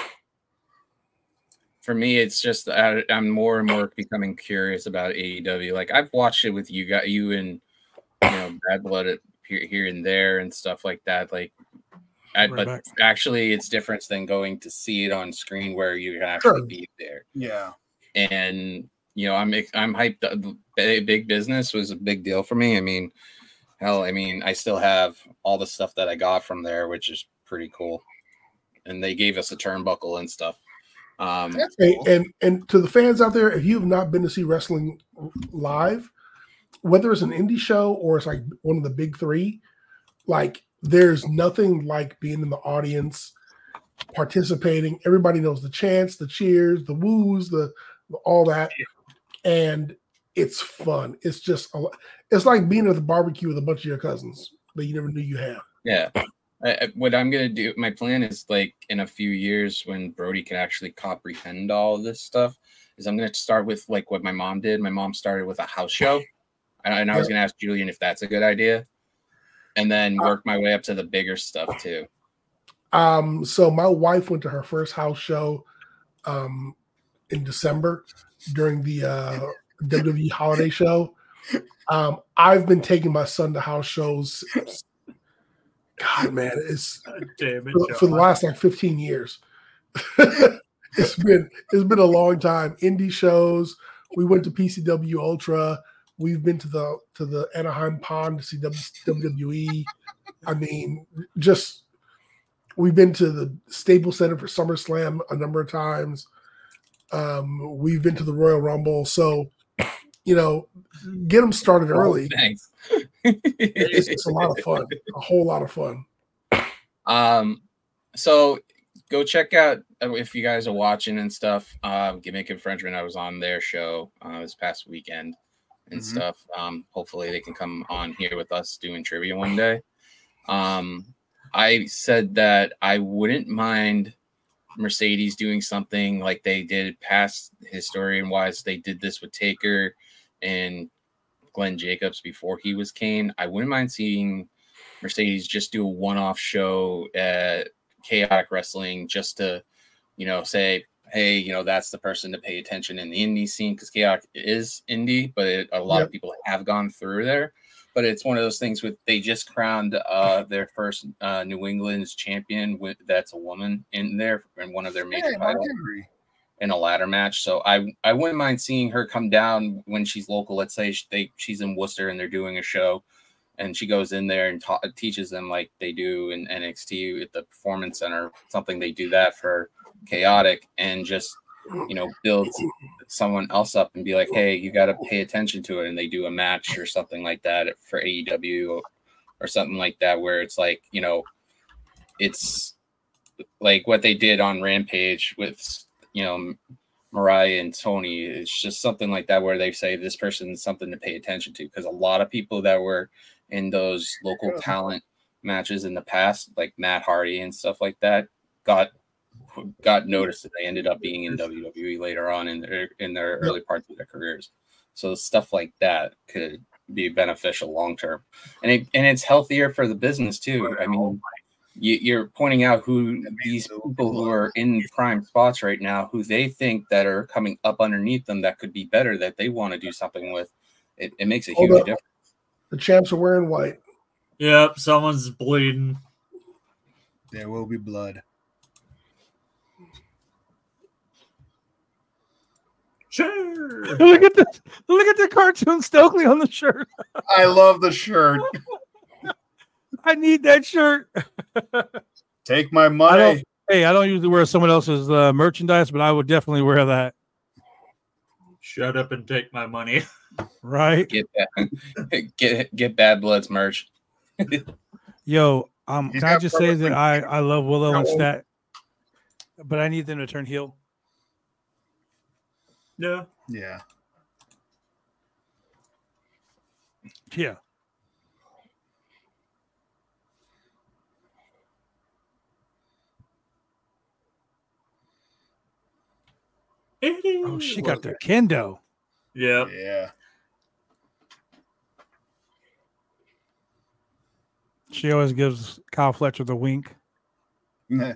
For me, it's just I, I'm more and more becoming curious about A E W. Like I've watched it with you, got you and you know Bad Blood at, here, here and there and stuff like that. Like, I, Right but back. actually, it's different than going to see it on screen where you can actually Sure. be there. Yeah. And you know, I'm I'm hyped. The Big Business was a big deal for me. I mean, hell, I mean, I still have all the stuff that I got from there, which is pretty cool. And they gave us a turnbuckle and stuff. Um, Hey, and and to the fans out there, if you have not been to see wrestling live, whether it's an indie show or it's like one of the big three, like there's nothing like being in the audience, participating. Everybody knows the chants, the cheers, the woos, the all that, and it's fun. It's just a, it's like being at the barbecue with a bunch of your cousins that you never knew you had. Yeah. I, I- what I'm gonna do, my plan is like in a few years when Brody can actually comprehend all of this stuff, is I'm gonna start with like what my mom did. My mom started with a house show, and, and I was gonna ask Julian if that's a good idea, and then work my way up to the bigger stuff too. Um, so my wife went to her first house show um, in December during the uh, W W E holiday show. Um, I've been taking my son to house shows. God, man, it's Damn it, for, for the last like fifteen years. it's been it's been a long time. Indie shows. We went to P C W Ultra. We've been to the to the Anaheim Pond to see W W E. I mean, just we've been to the Staples Center for SummerSlam a number of times. Um, we've been to the Royal Rumble. So, you know, get them started early. Oh, thanks. It's, it's a lot of fun. A whole lot of fun. Um, so go check out uh, if you guys are watching and stuff. Um, Gimmick and Frenchman, I was on their show uh, this past weekend and Mhm. stuff. Um, hopefully they can come on here with us doing trivia one day. Um, I said that I wouldn't mind Mercedes doing something like they did past historian wise. They did this with Taker and Glenn Jacobs before he was Kane. I wouldn't mind seeing Mercedes just do a one-off show at Chaotic Wrestling just to, you know, say, hey, you know, that's the person to pay attention in the indie scene, because Chaotic is indie, but it, a lot Yep. of people have gone through there. But it's one of those things with they just crowned uh, their first uh, New England's champion with that's a woman in there in one of their major Hey, Mark titles Henry. in a ladder match. So I I wouldn't mind seeing her come down when she's local. Let's say she, they she's in Worcester and they're doing a show, and she goes in there and ta- teaches them like they do in N X T at the Performance Center, something they do that for Chaotic, and just, you know, build someone else up and be like, hey, you got to pay attention to it, and they do a match or something like that for A E W or, or something like that, where it's like, you know, it's like what they did on Rampage with, you know, Mariah and Tony. It's just something like that where they say this person is something to pay attention to, because a lot of people that were in those local talent matches in the past, like Matt Hardy and stuff like that, got got noticed that they ended up being in W W E later on in their in their early parts of their careers. So stuff like that could be beneficial long term, and it and it's healthier for the business too. I mean, you, you're pointing out who these people who are in prime spots right now, who they think that are coming up underneath them that could be better, that they want to do something with. It, it makes a Hold huge up. difference. The champs are wearing white. Yep, someone's bleeding. There will be blood. Sure. Look at this. Look at the cartoon Stokely on the shirt. I love the shirt. I need that shirt. Take my I money. don't, hey, I don't usually wear someone else's uh, merchandise, but I would definitely wear that. Shut up and take my money. Right? Get that, get get Bad Bloods merch. Yo, um, He's can I got just say purple that I, I love Willow and No. Stat, but I need them to turn heel. Yeah. Yeah. Yeah. Oh, she got the kendo. Yep. Yeah. She always gives Kyle Fletcher the wink. Nah.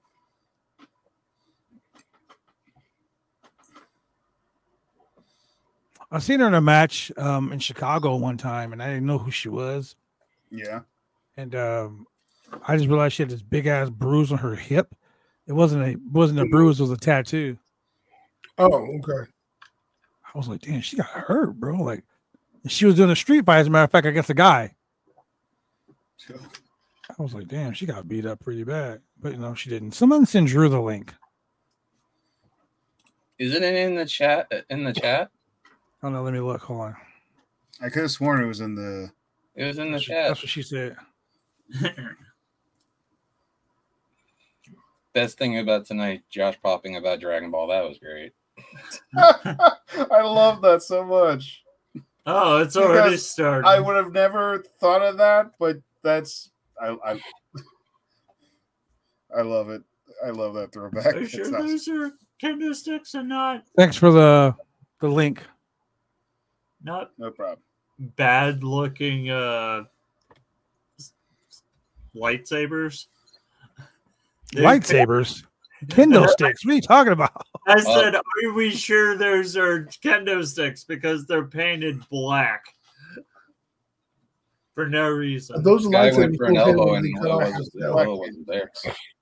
I've seen her in a match um, in Chicago one time, and I didn't know who she was. Yeah. And um, I just realized she had this big ass bruise on her hip. It wasn't a it wasn't a bruise; it was a tattoo. Oh, okay. I was like, damn, she got hurt, bro. Like, she was doing a street fight. As a matter of fact, against a guy. I was like, damn, she got beat up pretty bad. But, you know, she didn't. Someone send Drew the link. Isn't it in the chat? In the chat? Oh no, let me look. Hold on. I could have sworn it was in the. It was in the That's, chat. that's what she said. Best thing about tonight, Josh popping about Dragon Ball. That was great. I love that so much. Oh, it's already Because started. I would have never thought of that, but that's I I, I love it. I love that throwback. Are you It's sure awesome. those are kendo sticks or not? Thanks for the the link. Not No problem. bad looking uh, lightsabers. They- Lightsabers, kendo sticks. What are you talking about? I said, are we sure those are kendo sticks because they're painted black for no reason? Those Guy lightsabers went for an don't elbow tend to and be the cut off wasn't, just the now. elbow wasn't there.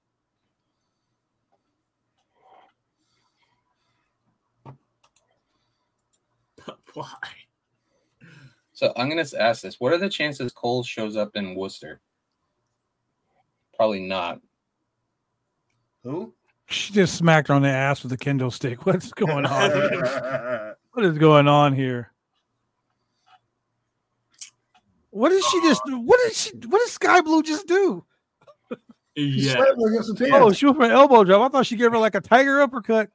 Why? So I'm gonna ask this: what are the chances Cole shows up in Worcester? Probably not. Who? She just smacked her on the ass with a kendo stick. What's going on here? What is going on here? What did she just do? What did she what did Sky Blue just do? He Yeah. slapped her against the table. Oh, she went for an elbow drop. I thought she gave her like a tiger uppercut.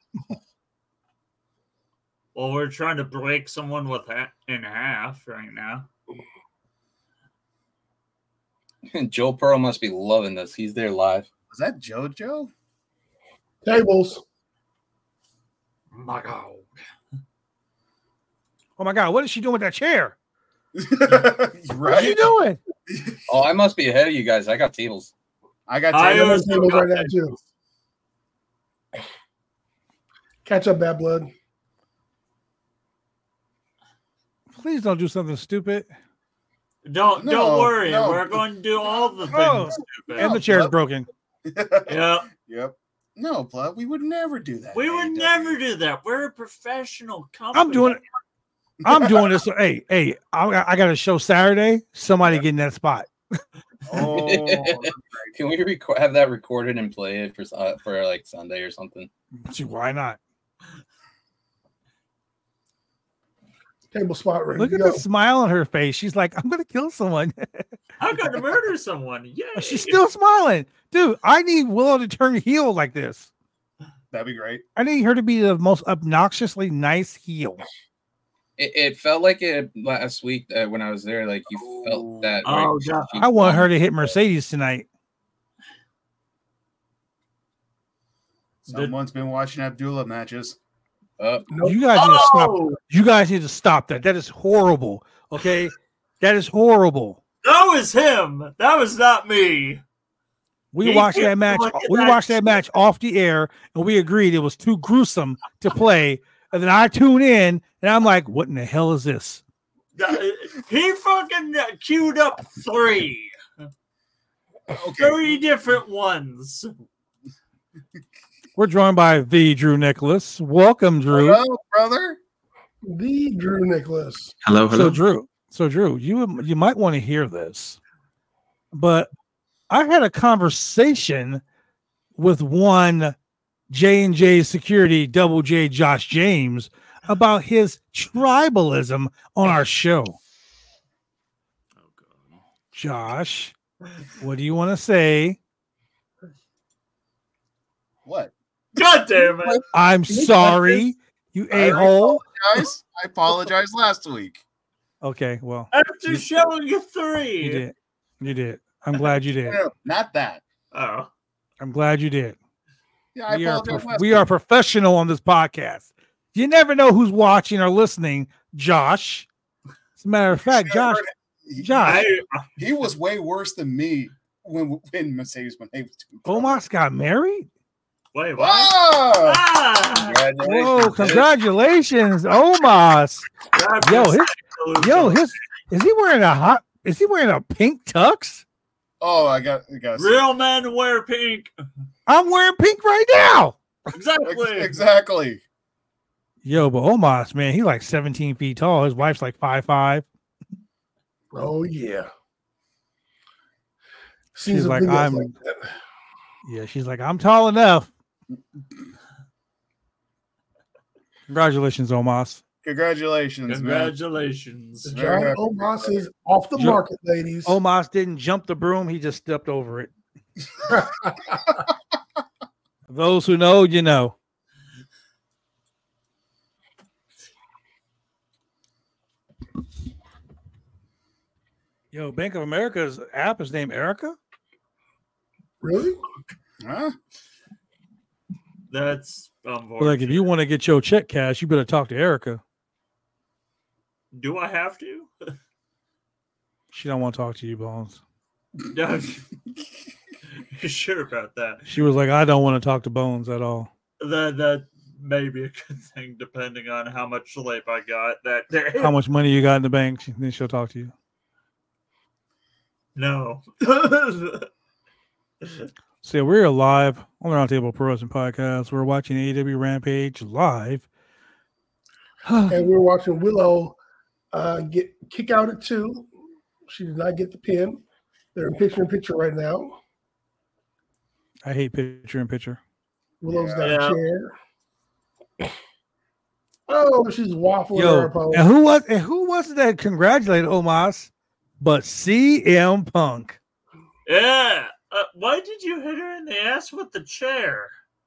Well, we're trying to break someone with ha- in half right now. Joe Pearl must be loving this. He's there live. Was that JoJo? Tables. My God. Oh my god, what is she doing with that chair? right? What is she doing? Oh, I must be ahead of you guys. I got tables. I got I I tables. got was- tables right now too. Catch up, bad blood. Please don't do something stupid. Don't No, don't worry. no. We're going to do all the things. Oh. stupid. And the chair's Yep. broken. Yeah, Yep. No, Blood, we would never do that. we would A E W. never do that. We're a professional company. I'm doing it. I'm doing this. Hey, hey, I, I got a show Saturday. Somebody get in that spot. Oh, Can we record, have that recorded and play it for uh, for like Sunday or something? See, why not? Table spot ready Look to at go. the smile on her face. She's like, I'm gonna kill someone. I'm going to murder someone. Yeah, She's still smiling. Dude, I need Willow to turn heel like this. that'd be great. I need her to be the most obnoxiously nice heel. It, it felt like it last week uh, when I was there. Like you felt that. Oh, right? God. She- I want her to hit Mercedes tonight. Someone's been watching Abdullah matches. Uh, Nope. You guys need to stop. Oh, You guys need to stop that. That is horrible. Okay, that is horrible. that was him. That was not me. We He watched can't that match. look at We that watched that shit. match off the air, and we agreed it was too gruesome to play. And then I tune in, and I'm like, "What in the hell is this?" Uh, He fucking queued up three. Okay. Three different ones. We're joined by the Drew Nicholas. Welcome, Drew. Hello, brother. The Drew Nicholas. Hello, So, Drew, so Drew, you you might want to hear this, but I had a conversation with one J and J Security, Double J Josh James, about his tribalism on our show. Oh, God. Josh, what do you want to say? What? God damn it. I'm sorry, you a hole. Guys, I apologized last week. Okay, well, After You- showing you you three. did, you did. I'm glad you did. No, not that. Oh. I'm glad you did. Yeah, I we are apologize prof- last we week. are professional on this podcast. You never know who's watching or listening, Josh. As a matter of fact, Josh, He- Josh, I, He was way worse than me when when Mercedes when they was doing. Omos got married. wait, what? Wow! Ah! congratulations. Whoa, dude. congratulations, Omos. God Yo, bless his, you, yo, Lucha. his is he wearing a hot? Is he wearing a pink tux? Oh, I got, I got Real men wear pink. I'm wearing pink right now. Exactly. exactly. Yo, but Omos, man, he like seventeen feet tall. His wife's like five five. Oh yeah. Seen She's some like, videos I'm- like that. Yeah, she's like, I'm tall enough. Congratulations, Omos. Congratulations, man. Congratulations. Very John happy Omos for you. is off the Jo- market, ladies. Omos didn't jump the broom; he just stepped over it. Those who know, you know. Yo, Bank of America's app is named Erica. Really? Huh? That's Well, unfortunate. like, if you want to get your check cash, you better talk to Erica. Do I have to? She don't want to talk to you, Bones. No. You sure about that? She was like, I don't want to talk to Bones at all. That that may be a good thing, depending on how much sleep I got that day. How much money you got in the bank? She- Then she'll talk to you. No. So yeah, we're live on the Roundtable Pro Wrestling Podcast. We're watching A E W Rampage live. And we were watching Willow uh, get kick out at two. She did not get the pin. They're in picture in picture right now. I hate picture in picture. Willow's got Yeah. a chair. Oh, she's waffling her Yo, opponent. and who was and who was it that congratulated Omos? But C M Punk. Yeah. Uh, why did you hit her in the ass with the chair?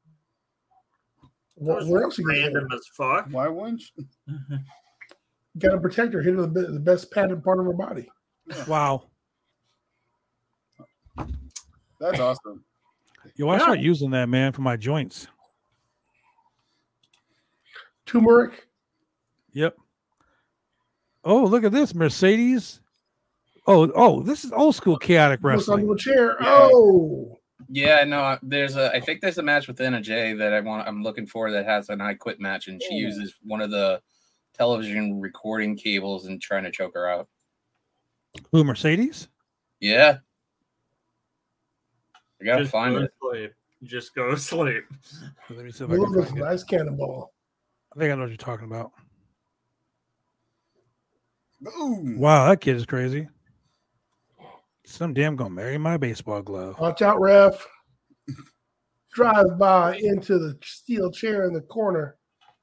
That What, was where else you random as fuck. Why wouldn't you? got to protect her? Hit her the, the best padded part of her body. Wow. That's awesome. Yo, I Yeah. start using that, man, for my joints. Turmeric. Yep. Oh, look at this. Mercedes. Oh, oh, this is old school chaotic Looks wrestling. onto a chair. Yeah. Oh, Yeah, no, there's a. I think there's a match with Anna Jay that I want. I'm looking for that has an I Quit match, and she Oh. uses one of the television recording cables and trying to choke her out. Who, Mercedes? Yeah, I gotta Just find go it. to sleep. Just go to sleep. Let me see if I Willow can looks find it. nice cannonball. I think I know what you're talking about. Boom. Wow, that kid is crazy. Some damn gonna marry my baseball glove. Watch out, ref. Drive by into the steel chair in the corner.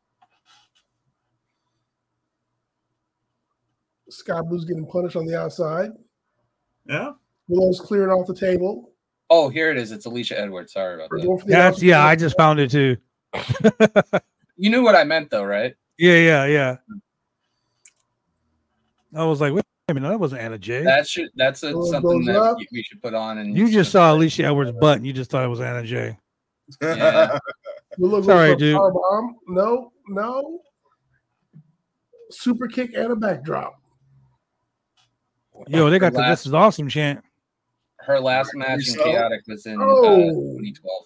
Sky Blue's getting punished on the outside. Yeah. Willow's clearing off the table. Oh, here it is. It's Alicia Edwards. Sorry about We're that. going for the That's outside. yeah, I just found it too. You knew what I meant, though, right? Yeah, yeah, yeah. I was like, wait a minute, that wasn't Anna Jay. That should. That's a, Goes something that up. we should put on. And You just saw Alicia Edwards' butt and you just thought it was Anna Jay. Yeah. Willow goes Sorry, for a dude. power bomb. No, no. Super kick and a backdrop. Yo, they got the Last- "This is awesome" chant. Her last match in So? Chaotic was in uh, Oh. twenty twelve.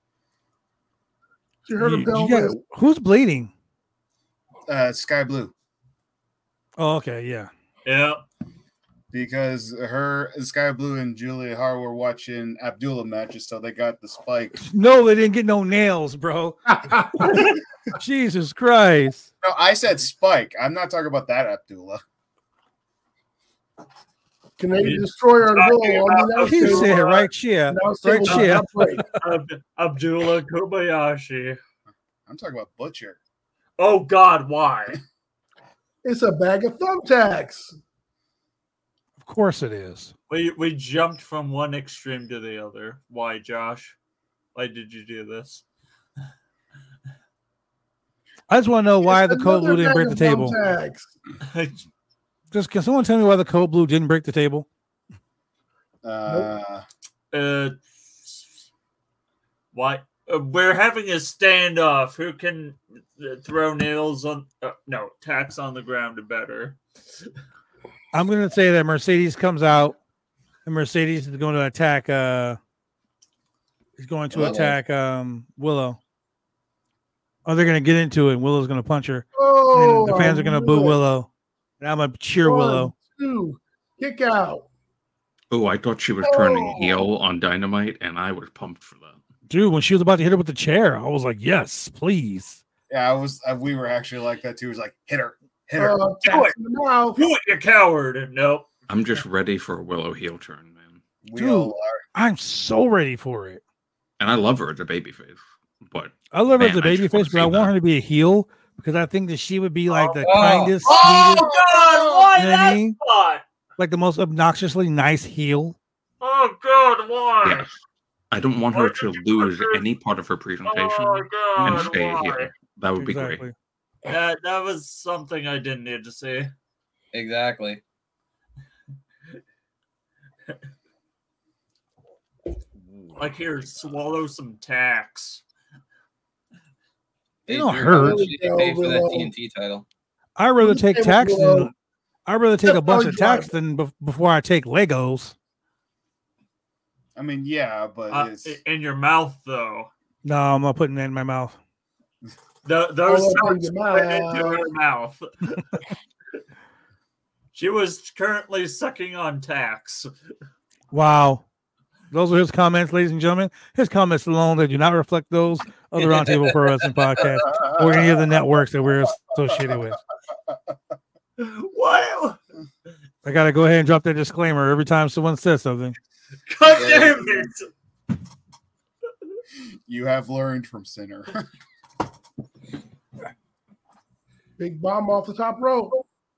You heard You- him you go. guys- who's bleeding? uh, Sky Blue. Oh, okay, yeah. Yeah. Because her Sky Blue and Julia Hart were watching Abdullah matches, so they got the spike. No, they didn't get no nails, bro. Jesus Christ. No, I said spike. I'm not talking about that Abdullah. Canadian Destroyer and Willow on the announce He table. said right here. Announce right table here. does not break. Ab- Abdullah Kobayashi. I'm talking about Butcher. Oh God, why? It's a bag of thumbtacks. Of course it is. We we jumped from one extreme to the other. Why, Josh? Why did you do this? I just want to know why the It's Code Blue another didn't break the bag of table. thumbtacks. Just can someone tell me why the Code Blue didn't break the table? Uh, uh, why? Uh, we're having a standoff. Who can uh, throw nails on? Uh, no, tacks on the ground better. I'm going to say that Mercedes comes out, and Mercedes is going to attack. Uh, is going to Willow. attack um, Willow. Oh, they're going to get into it. and Willow's going to punch her. Oh, and the fans are going to boo Willow. Willow. And I'm going to cheer One, Willow. Two, kick out. Oh, I thought she was turning Oh. heel on Dynamite, and I was pumped for that. Dude, when she was about to hit her with the chair, I was like, yes, please. yeah, I was. Uh, we were actually like that too. It was like hit her, hit her. Uh, taps in the mouth. Do it, you coward! And nope. I'm just ready for a Willow heel turn, man. we dude. all are. I'm so ready for it. And I love her as a babyface, but I love her as a Man, I just wanna babyface, but I see want that. her to be a heel because I think that she would be like the Oh. kindest, Oh sweetest, God! Why You know what I that mean? spot? like the most obnoxiously nice heel. Oh God! Why? Yes. I don't want her Why to did you put lose her- any part of her presentation Oh and God! stay Why? here. That would be Exactly. great. That that was something I didn't need to see. Exactly. Like here, swallow some tax. They Hey, don't Drew, hurt. how much did you pay for that Willow. T N T title? I'd rather Just take stay with tax Willow. than I'd rather take Yeah, a bunch probably of tax drive. than bef- before I take Legos. I mean, yeah, but Uh, it's in your mouth, though. No, I'm not putting that in my mouth. The, those All up in sounds your went into mouth. her mouth. She was currently sucking on tax. Wow. Those are his comments, ladies and gentlemen. His comments alone, they do not reflect those of the Roundtable Pro Wrestling Podcast or any of the networks that we're associated with. What? I got to go ahead and drop that disclaimer every time someone says something. God damn it! you have learned from Sinner. Big bomb off the top rope.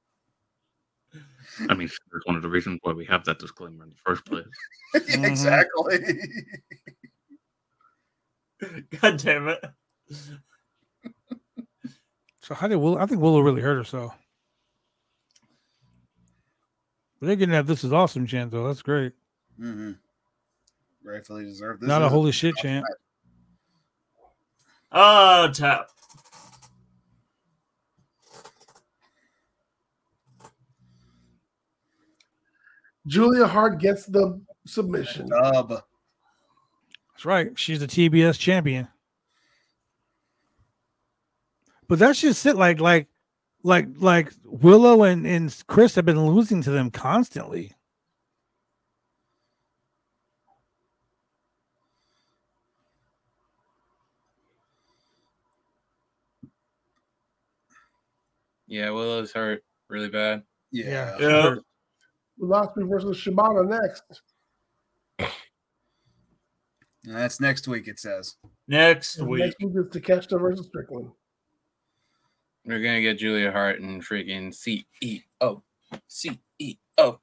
I mean, it's one of the reasons why we have that disclaimer in the first place. Exactly. God damn it! So how did Willow? I think Willow really hurt herself. But they're getting that "This is awesome" chant though. That's great. Mm-hmm. Rightfully deserved. This Not a is- holy shit chant. Oh, tap. Julia Hart gets the submission. Dub. That's right. She's the T B S champion. But that's just it. Like, like, like, like Willow and, and Chris have been losing to them constantly. Yeah, Willow's hurt really bad. Yeah. Yeah. Lashley versus Shibata next. And that's next week, it says. Next And week. next week is Takeshita versus Strickland. We're gonna get Julia Hart and freaking C E O. C E O.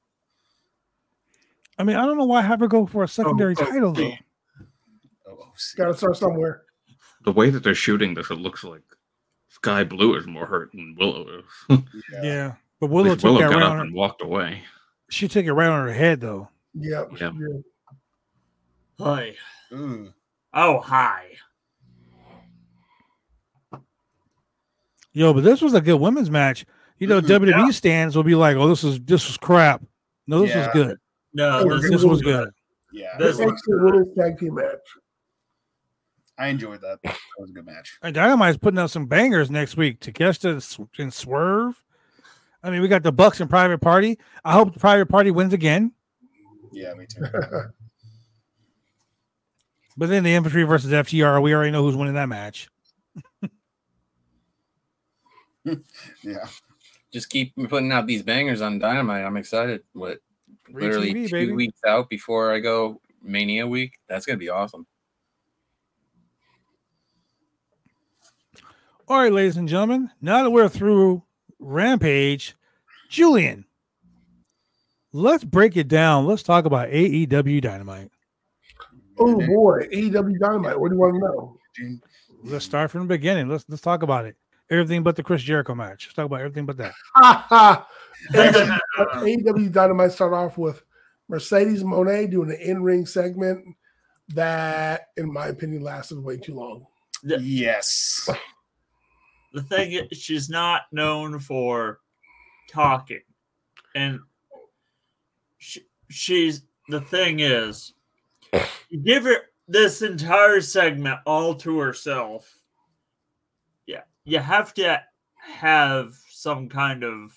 I mean, I don't know why have her go for a secondary oh, title though. Oh, oh, see. Got to start somewhere. The way that they're shooting this, it looks like Sky Blue is more hurt than Willow is. Yeah, but At Willow least took Willow that got right up on her. and walked away. She took it right on her head though. Yep. Yeah. Yeah. Hi. Ooh. Oh, hi. Yo, but this was a good women's match. You know, Mhm. W W E stands will be like, "Oh, this is this was crap." No, this Yeah. was good. No, This this, This was good. Yeah. This This was actually women's tag team match. I enjoyed that. That was a good match. And Dynamite's putting out some bangers next week. Takeshita and Sw- and Swerve. I mean, we got the Bucks and Private Party. I hope the Private Party wins again. Yeah, me too. But then the Infantry versus F T R, we already know who's winning that match. Yeah. Just keep putting out these bangers on Dynamite. I'm excited. What? Free Literally T V, two baby. weeks out before I go Mania week. That's gonna be awesome. All right, ladies and gentlemen, now that we're through Rampage, Julian, let's break it down. Let's talk about A E W Dynamite. Oh boy, A E W Dynamite. What do you want to know? June. Let's start from the beginning. Let's let's talk about it. Everything but the Chris Jericho match. Let's talk about everything but that. Ha ha. A E W Dynamite start off with Mercedes Moné doing an in-ring segment that, in my opinion, lasted way too long. Yes. the thing is, she's not known for talking, and she, she's the thing is, you give her this entire segment all to herself. Yeah, you have to have some kind of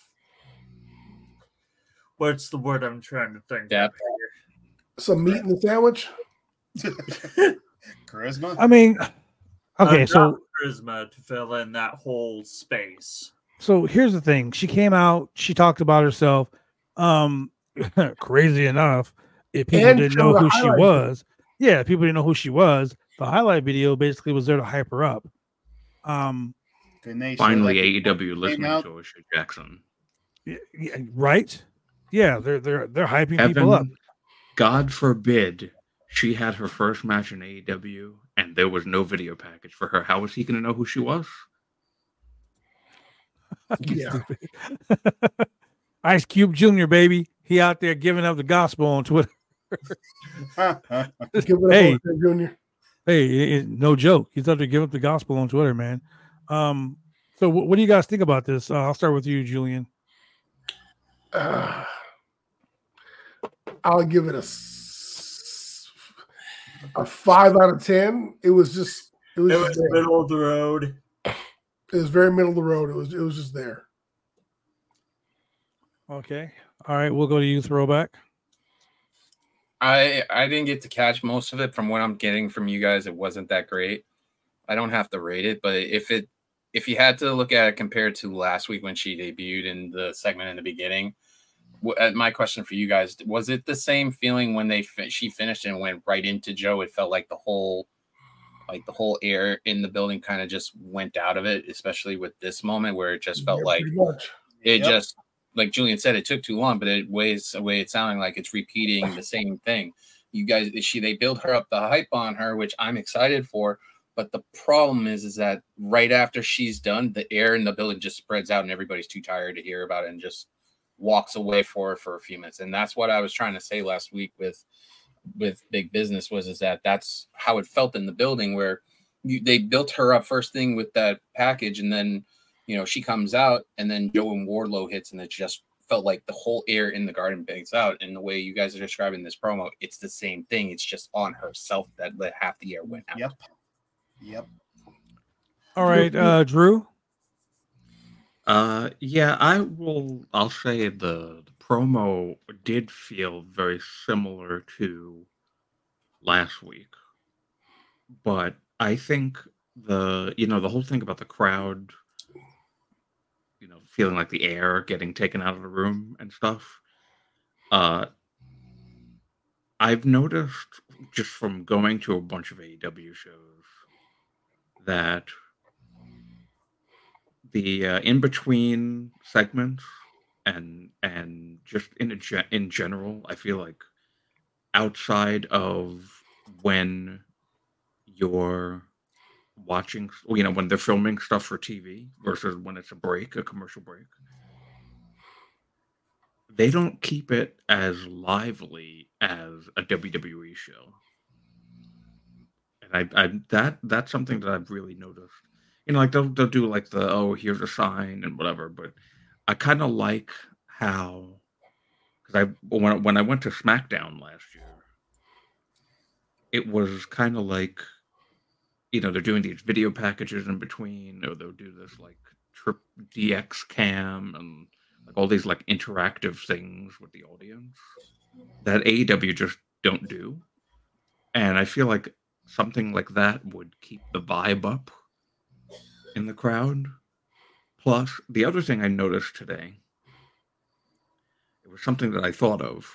what's the word I'm trying to think. Depth. Some meat in the sandwich. Charisma. I mean, okay, Enough so charisma to fill in that whole space. so here's the thing. She came out, she talked about herself. Um crazy enough, if people And didn't showed know the who she highlight was, yeah, if people didn't know who she was, the highlight video basically was there to hype her up. Um Didn't they show Finally, that A E W came listening out? to O'Shea Jackson. Yeah, yeah, right? Yeah, they're they're they're hyping Heaven, people up. God forbid she had her first match in A E W and there was no video package for her. How was he going to know who she was? Yeah. Ice Cube Junior, baby. He out there giving up the gospel on Twitter. Give it up, Hey. O'Shea Junior Hey, it, it- no joke. He's out there giving up the gospel on Twitter, man. Um, so wh- what do you guys think about this? Uh, I'll start with you, Julian. Uh, I'll give it a s- a five out of ten. It was just it was It just was there. middle of the road. It was very middle of the road. It was it was just there. Okay. All right, we'll go to you, Throwback. I I didn't get to catch most of it. From what I'm getting from you guys, it wasn't that great. I don't have to rate it, but if it if you had to look at it compared to last week when she debuted in the segment in the beginning, wh- uh, my question for you guys, was it the same feeling when they fi- she finished and went right into Joe? It felt like the whole like the whole air in the building kind of just went out of it, especially with this moment where it just felt Yeah, like pretty much. it Yep. just, like Julian said, it took too long, but it ways the way it's sounding like it's repeating the same thing. You guys, she they build her up the hype on her, which I'm excited for. But the problem is, is that right after she's done, the air in the building just spreads out, and everybody's too tired to hear about it and just walks away for for a few minutes. And that's what I was trying to say last week with with Big Business was is that that's how it felt in the building where you, they built her up first thing with that package, and then you know she comes out, and then Joe and Wardlow hits, and it just felt like the whole air in the garden bangs out. And the way you guys are describing this promo, it's the same thing. It's just on herself that let half the air went out. Yep. Yep. All right, uh, Drew. Uh, yeah, I will. I'll say the, the promo did feel very similar to last week, but I think the you know the whole thing about the crowd, you know, feeling like the air getting taken out of the room and stuff. Uh, I've noticed just from going to a bunch of A E W shows that the uh, in between segments and and just in a ge- in general, I feel like outside of when you're watching, you know, when they're filming stuff for T V versus when it's a break, a commercial break, they don't keep it as lively as a W W E show. And I, I that that's something that I've really noticed. You know, like they'll they'll do like the oh here's a sign and whatever, but I kind of like how because I when when I went to SmackDown last year, it was kind of like you know they're doing these video packages in between, or they'll do this like trip D X cam and like all these like interactive things with the audience that A E W just don't do, and I feel like something like that would keep the vibe up in the crowd. Plus, the other thing I noticed today, it was something that I thought of.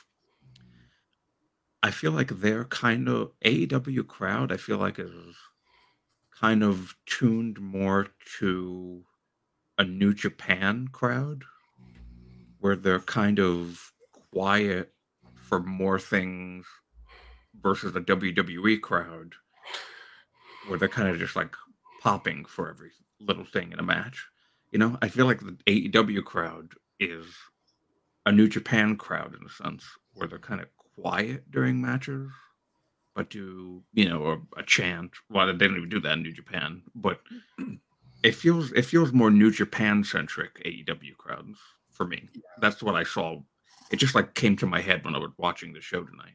I feel like they're kind of A E W crowd. I feel like is kind of tuned more to a New Japan crowd, where they're kind of quiet for more things versus a W W E crowd, where they're kind of just like popping for every little thing in a match. You know, I feel like the A E W crowd is a New Japan crowd in a sense, where they're kind of quiet during matches, but do, you know, a, a chant. Well, they don't even do that in New Japan, but it feels it feels more New Japan centric A E W crowds for me. That's what I saw. It just like came to my head when I was watching the show tonight.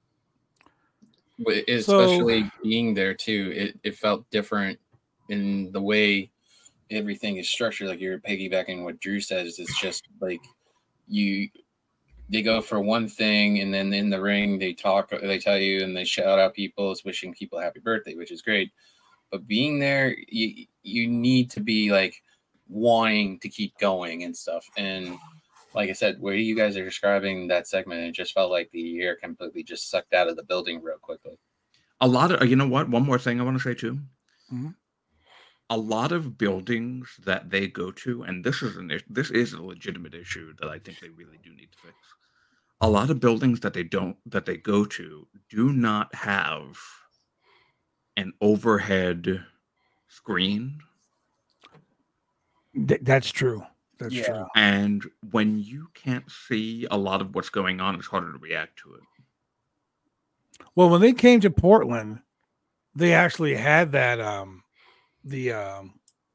But So- especially being there too, it, it felt different in the way everything is structured. Like you're piggybacking what Drew says. It's just like you they go for one thing, and then in the ring they talk, they tell you, and they shout out people, it's wishing people happy birthday, which is great. But being there, you you need to be like wanting to keep going and stuff. And like I said, where you guys are describing that segment, it just felt like the air completely just sucked out of the building real quickly. A lot of, you know what? One more thing I want to say too. Mhm. a lot of buildings that they go to, and this is an is- this is a legitimate issue that I think they really do need to fix. A lot of buildings that they don't that they go to do not have an overhead screen. Th- that's true. That's Yeah. true. And when you can't see a lot of what's going on, it's harder to react to it. Well, when they came to Portland, they actually had that um the um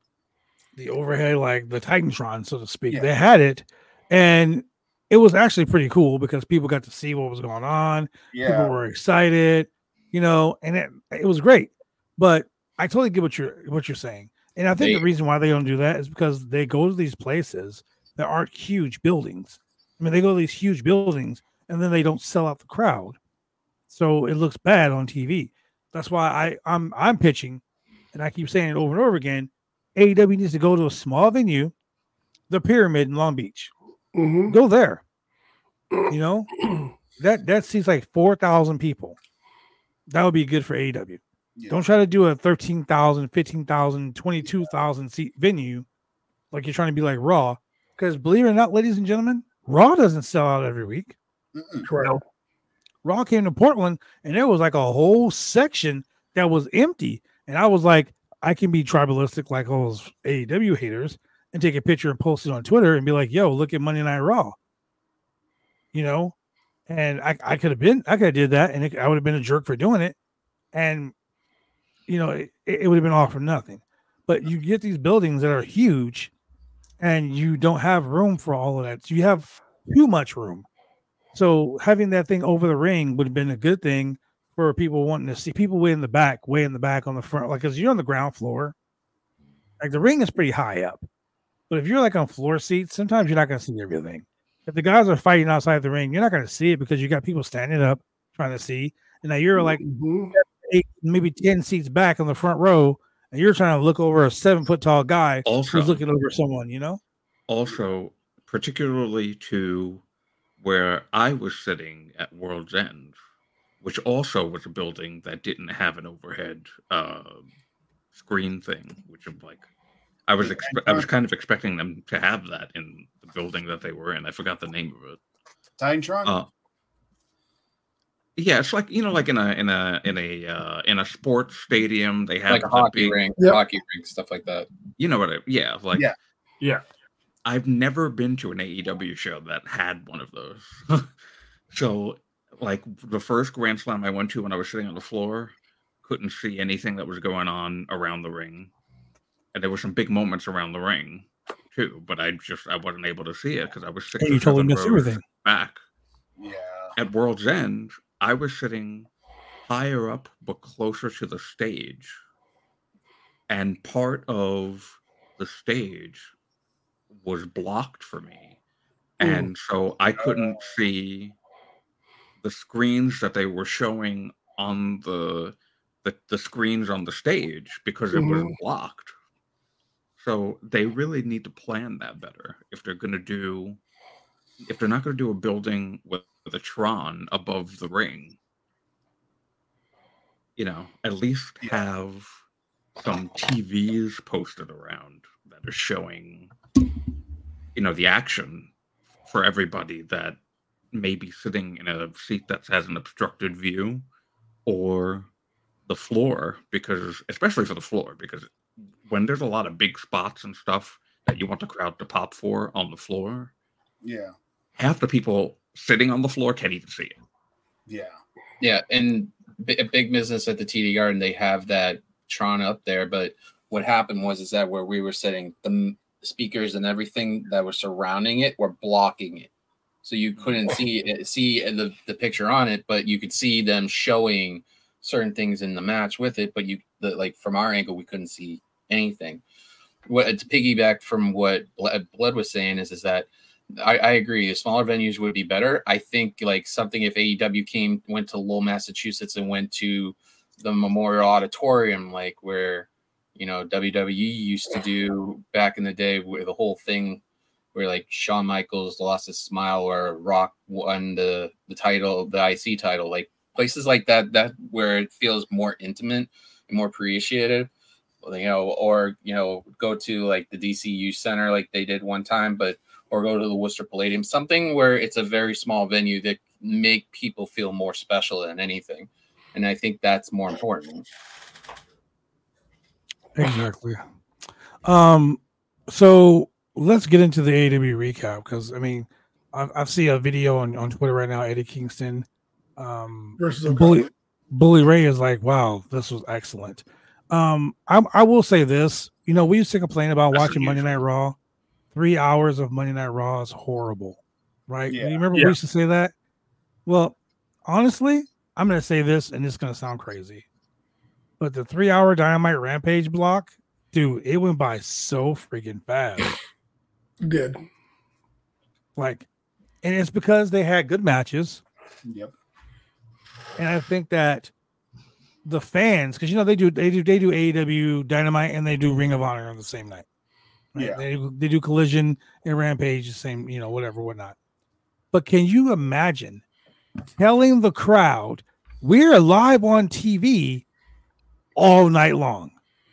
the overhead, like the Titantron, so to speak. Yeah. They had it, and it was actually pretty cool because people got to see what was going on. People Yeah. were excited, you know, and it, it was great. But I totally get what you're what you're saying. And I think They- the reason why they don't do that is because they go to these places that aren't huge buildings. I mean, they go to these huge buildings and then they don't sell out the crowd. So it looks bad on T V. That's why I, I'm I'm pitching, and I keep saying it over and over again. A E W needs to go to a small venue, the Pyramid in Long Beach. Mhm. Go there. You know, that that seats like four thousand people. That would be good for A E W. Yeah. Don't try to do a thirteen thousand, fifteen thousand, twenty-two thousand seat venue like you're trying to be like Raw. Because believe it or not, ladies and gentlemen, Raw doesn't sell out every week. Mm-mm. Correct. Raw came to Portland and there was like a whole section that was empty. And I was like, I can be tribalistic like all those A E W haters and take a picture and post it on Twitter and be like, yo, look at Monday Night Raw. You know? And I, I could have been, I could have did that and it, I would have been a jerk for doing it. And, you know, it, it would have been all for nothing. But you get these buildings that are huge and you don't have room for all of that. So you have too much room. So having that thing over the ring would have been a good thing for people wanting to see people way in the back, way in the back on the front, like because you're on the ground floor. Like the ring is pretty high up, but if you're like on floor seats, sometimes you're not going to see everything. If the guys are fighting outside the ring, you're not going to see it because you got people standing up trying to see, and now you're like Mhm. eight, maybe ten seats back on the front row, and you're trying to look over a seven foot tall guy Also, who's looking over someone. You know, also, particularly to where I was sitting at World's End, which also was a building that didn't have an overhead uh, screen thing, which I'm like, I was expe- I was kind of expecting them to have that in the building that they were in. I forgot the name of it. Titantron? Uh, yeah, it's like you know, like in a in a in a uh, in a sports stadium, they have like a the hockey big- rink, Yep. hockey rink, stuff like that. You know what? I, yeah, like Yeah. Yeah. I've never been to an A E W show that had one of those. So, like the first Grand Slam I went to when I was sitting on the floor, couldn't see anything that was going on around the ring, and there were some big moments around the ring too. But I just I wasn't able to see it because I was six and or you totally seven miss rows everything. back. Yeah. At World's End, I was sitting higher up but closer to the stage, and part of the stage was blocked for me, and so I couldn't see the screens that they were showing on the the, the screens on the stage because it was Mhm. blocked. So they really need to plan that better if they're going to do if they're not going to do a building with, with a Tron above the ring. You know, at least have some T Vs posted around that are showing, you know, the action for everybody that may be sitting in a seat that has an obstructed view, or the floor, because especially for the floor, because when there's a lot of big spots and stuff that you want the crowd to pop for on the floor, Yeah. half the people sitting on the floor can't even see it. Yeah. Yeah, and b- a big business at the T D Garden, they have that Tron up there. But what happened was is that where we were sitting, the m- speakers and everything that were surrounding it were blocking it, so you couldn't see it, see the the picture on it, but you could see them showing certain things in the match with it. But you, the, like from our angle, we couldn't see anything. What to piggyback from what Blood Blood was saying is is that. I, I agree. The smaller venues would be better. I think like something if A E W came went to Lowell, Massachusetts, and went to the Memorial Auditorium, like where you know W W E used to do back in the day, where the whole thing where like Shawn Michaels lost his smile, or Rock won the the title, the I C title, like places like that, that where it feels more intimate and more appreciated. you know, or you know, go to like the D C U Center like they did one time, but or go to the Worcester Palladium, something where it's a very small venue that make people feel more special than anything, and I think that's more important. Exactly. Um, so let's get into the A E W recap because I mean, I, I see a video on, on Twitter right now. Eddie Kingston um, Versus Bully O'Connor. Bully Ray is like, wow, this was excellent. Um, I, I will say this. You know, we used to complain about That's watching Monday Night Raw. Three hours of Monday Night Raw is horrible, right? Yeah. You remember Yeah. we used to say that? Well, honestly, I'm going to say this, and it's going to sound crazy. But the three-hour Dynamite Rampage block, dude, it went by so freaking fast. Did. Like, and it's because they had good matches. Yep. And I think that the fans, because you know they do they do they do A E W Dynamite and they do Ring of Honor on the same night. Right? Yeah. They they do Collision and Rampage the same, you know, whatever, whatnot. But can you imagine telling the crowd we're live on T V all night long?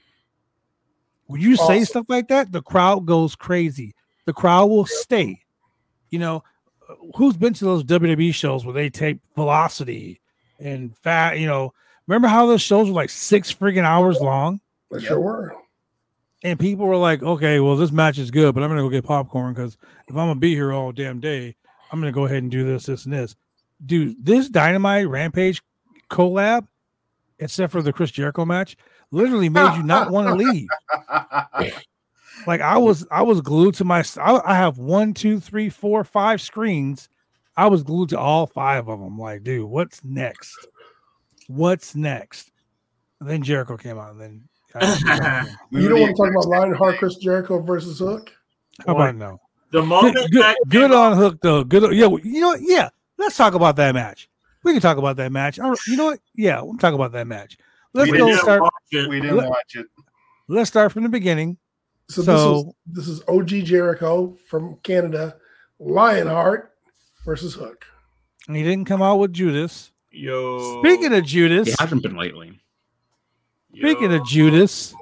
When you say Awesome. stuff like that, the crowd goes crazy. The crowd will stay. You know, who's been to those W W E shows where they tape Velocity and Fat? You know, remember how those shows were like six freaking hours long? They Yep. sure were. And people were like, okay, well, this match is good, but I'm going to go get popcorn because if I'm going to be here all damn day, I'm going to go ahead and do this, this, and this. Dude, this Dynamite Rampage collab, except for the Chris Jericho match, literally made you not want to leave. Like I was, I was glued to my. I, I have one, two, three, four, five screens. I was glued to all five of them. Like, dude, what's next? What's next? And then Jericho came out, and then You don't want to talk about Lionheart, Chris Jericho versus Hook? how about no? The Good, moment good, that good came on Hook though. Good, yeah. You know, what? yeah. Let's talk about that match. We can talk about that match. I don't- You know what? Yeah, we'll talk about that match. Let's we go didn't start. watch it. We didn't Let- watch it. Let's start from the beginning. So, So- this is this is O G Jericho from Canada, Lionheart versus Hook. And he didn't come out with Judas. Yo. Speaking of Judas, He hasn't been lately. speaking Yo. of Judas,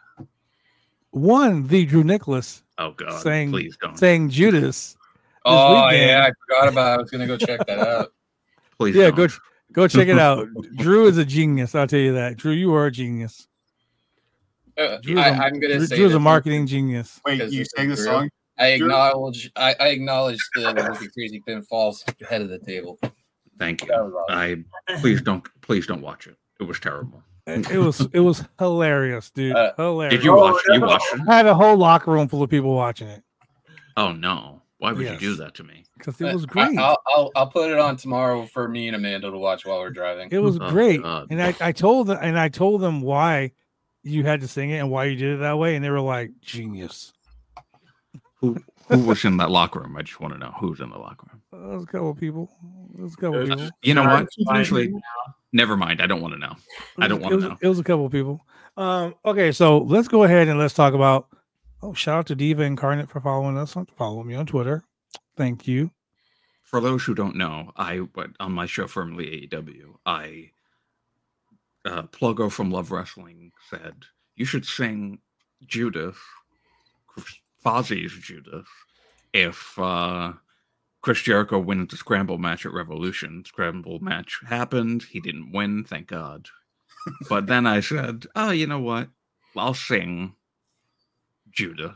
one the Drew Nicholas Oh God! Saying- Please don't. saying Judas. Oh weekend. yeah, I forgot about it. I was gonna go check that out. Please Yeah, don't. go go check it out. Drew is a genius. I'll tell you that. Drew, you are a genius. Uh, Drew's I, a- I'm gonna Drew- say Drew's a this. marketing genius. Wait, Because you this sang the is song? I Drew? acknowledge. I, I acknowledge the, the crazy pinfalls head of the table. Thank That you. was awesome. I please don't. Please don't watch it. It was terrible. It, it was it was hilarious, dude. Uh, hilarious. Did you Oh, watch? You no. watched it? I had a whole locker room full of people watching it Oh no! Why would Yes. you do that to me? because it was I, great. I'll, I'll I'll put it on tomorrow for me and Amanda to watch while we're driving. It was Oh, great, God. and I, I told them and I told them why you had to sing it and why you did it that way, and they were like, "Genius." Who who was in that locker room? I just want to know who's in the locker room. Uh, There's a couple of people. There's a couple of Uh, people. You know Sorry, what? it's fine. Actually, never mind. I don't want to know. It I don't was- want it to was- know. It was a couple of people. Um, okay, so let's go ahead and let's talk about. Oh, shout out to Diva Incarnate for following us. Follow me on Twitter. Thank you. For those who don't know, I went on my show Firmly A E W. I uh, Pluggo from Love Wrestling said you should sing Judas, Fozzie's Judas, if uh, Chris Jericho wins the Scramble match at Revolution. Scramble match happened. He didn't win, thank God. But then I said, oh, you know what? I'll sing Judas.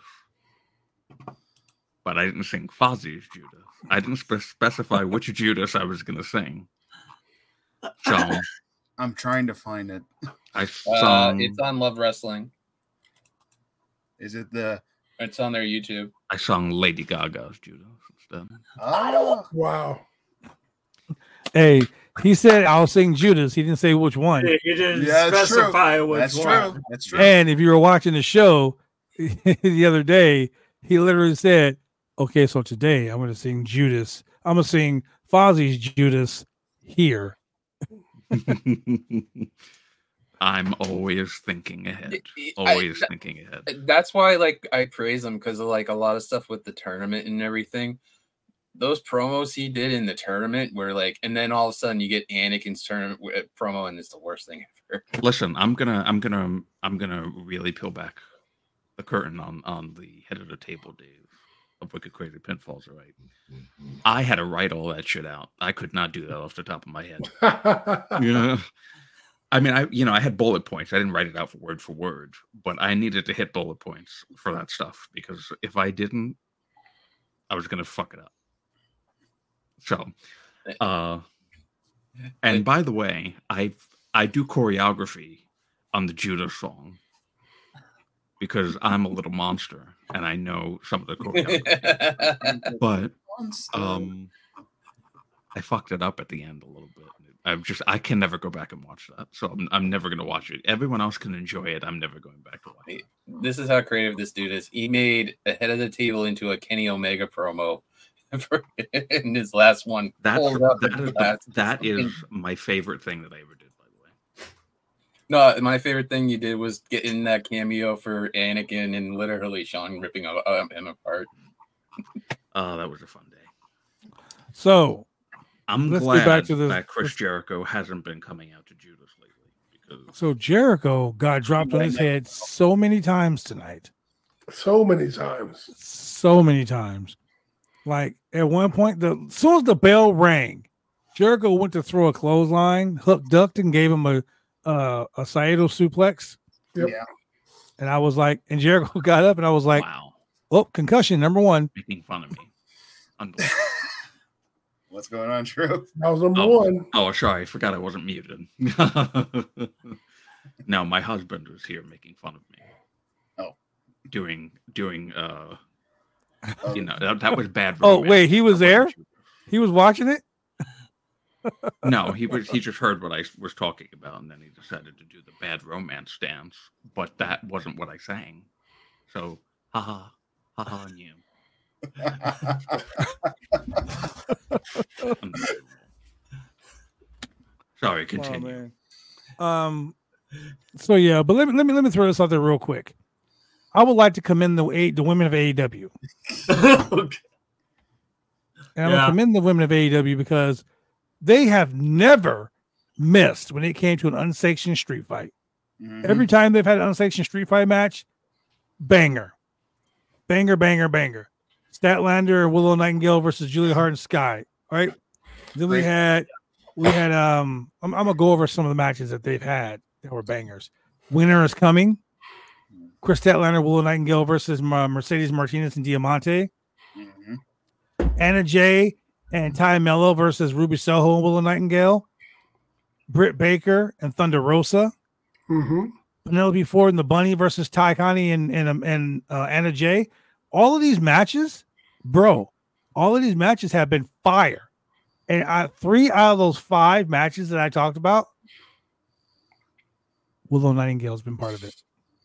But I didn't sing Fozzie's Judas. I didn't spe- specify which Judas I was going to sing. So I'm trying to find it. I Uh, sung, it's on Love Wrestling. Is it the It's on their YouTube. I sung Lady Gaga's Judas instead. oh Wow. Hey, he said I'll sing Judas. He didn't say which one. He didn't Yeah, that's true. specify which that's one. true. That's true. And if you were watching the show the other day, he literally said, "Okay, so today I'm going to sing Judas. I'm going to sing Fozzie's Judas here." I'm always thinking ahead. I- Always thinking ahead. That's why, like, I praise them because of like a lot of stuff with the tournament and everything. those promos he did in the tournament were like, and then all of a sudden you get Anakin's tournament w- promo, and it's the worst thing ever. Listen, I'm gonna, I'm gonna, I'm gonna really peel back the curtain on on the head of the table, Dave, of Wicked Crazy Pinfalls. Right? I had to write all that shit out. I could not do that off the top of my head. You know, I mean, I, you know, I had bullet points. I didn't write it out for word for word, but I needed to hit bullet points for that stuff because if I didn't, I was gonna fuck it up. So, uh, and by the way, I I do choreography on the Judas song because I'm a little monster and I know some of the choreography. But um, I fucked it up at the end a little bit. I'm just I can never go back and watch that, so I'm I'm never gonna watch it. Everyone else can enjoy it. I'm never going back to watch it. This is how creative this dude is. He made a head of the table into a Kenny Omega promo. For, in his last one, That's, up that, is, last that is my favorite thing that I ever did, by the way. No, my favorite thing you did was getting that cameo for Anakin and literally Sean ripping uh, him apart. Oh, that was a fun day. So I'm let's glad get back to this. that Chris Jericho hasn't been coming out to Judas lately. Because So Jericho got dropped on his head so many times tonight. So many times. So many times. Like at one point, the as soon as the bell rang, Jericho went to throw a clothesline, Hook ducked and gave him a uh, a Saito suplex. Yep. Yeah. And I was like, and Jericho got up and I was like, wow, oh, concussion number one. making fun of me. Unbelievable. What's going on, Drew? That was number Oh. one. Oh, sorry, I forgot I wasn't muted. No, my husband was here making fun of me. Oh. Doing doing uh you know that, that was bad. Oh, romance. wait, he was That there? wasn't Judas. He was watching it. No, he was. He just heard what I was talking about, and then he decided to do the bad romance dance. But that wasn't what I sang. So, haha, haha, on you. Unbelievable. Sorry, continue. Oh, um. So yeah, but let me let me let me throw this out there real quick. I would like to commend the a, the women of A E W, Okay. and I'm Yeah. gonna commend the women of A E W because they have never missed when it came to an unsanctioned street fight. Mhm. Every time they've had an unsanctioned street fight match, banger, banger, banger, banger. Statlander and Willow Nightingale versus Julia Hart and Sky. Right. Then we Great. had we had um. I'm, I'm gonna go over some of the matches that they've had that were bangers. Winter is coming. Chris Statlander, Willow Nightingale versus Ma- Mercedes Martinez and Diamante. Mhm. Anna Jay and Ty Mello versus Ruby Soho and Willow Nightingale. Britt Baker and Thunder Rosa. Mm-hmm. Penelope Ford and the Bunny versus Ty Connie and and, um, and uh, Anna Jay. All of these matches, bro, all of these matches have been fire. And I, three out of those five matches that I talked about, Willow Nightingale has been part of it.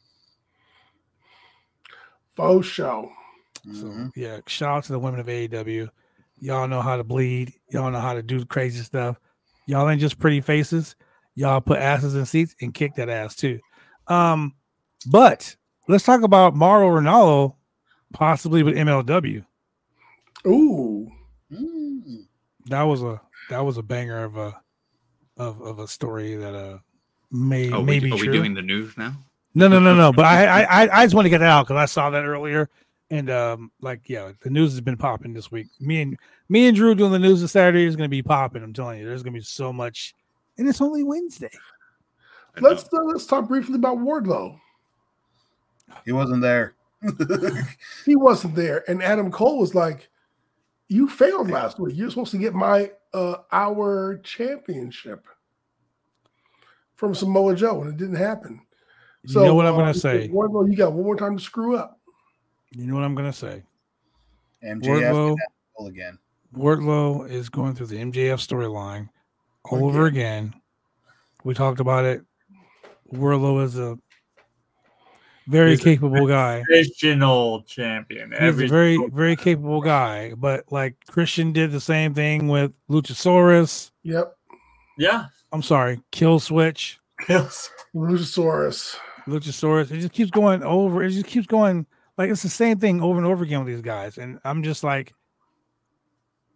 Faux show. So Mhm. yeah, shout out to the women of A E W. Y'all know how to bleed. Y'all know how to do crazy stuff. Y'all ain't just pretty faces. Y'all put asses in seats and kick that ass too. Um, but let's talk about Mauro Ranallo possibly with M L W. Ooh. Mm. That was a that was a banger of a of, of a story that uh may Oh, may we, be are we true. doing the news now? No, no, no, no. But I, I, I, I just want to get that out because I saw that earlier, and um, like, yeah, the news has been popping this week. Me and me and Drew doing the news this Saturday is going to be popping. I'm telling you, there's going to be so much, and it's only Wednesday. I know. Let's uh, let's talk briefly about Wardlow. He wasn't there. He wasn't there, and Adam Cole was like, "You failed last week. You're supposed to get my uh our championship from Samoa Joe, and it didn't happen." You know what I'm uh, going to say. Wardlow, you got one more time to screw up. You know what I'm going to say. M J F Wardlow, and again. Wardlow is going through the M J F storyline all over again. We talked about it. Wardlow is a very He's a capable guy. Traditional champion. He's Every a very, very capable guy. But like Christian did the same thing with Luchasaurus. Yep, yeah. I'm sorry, Kill Switch, Kills. Luchasaurus. Luchasaurus. It just keeps going over. It just keeps going. Like it's the same thing over and over again with these guys. And I'm just like,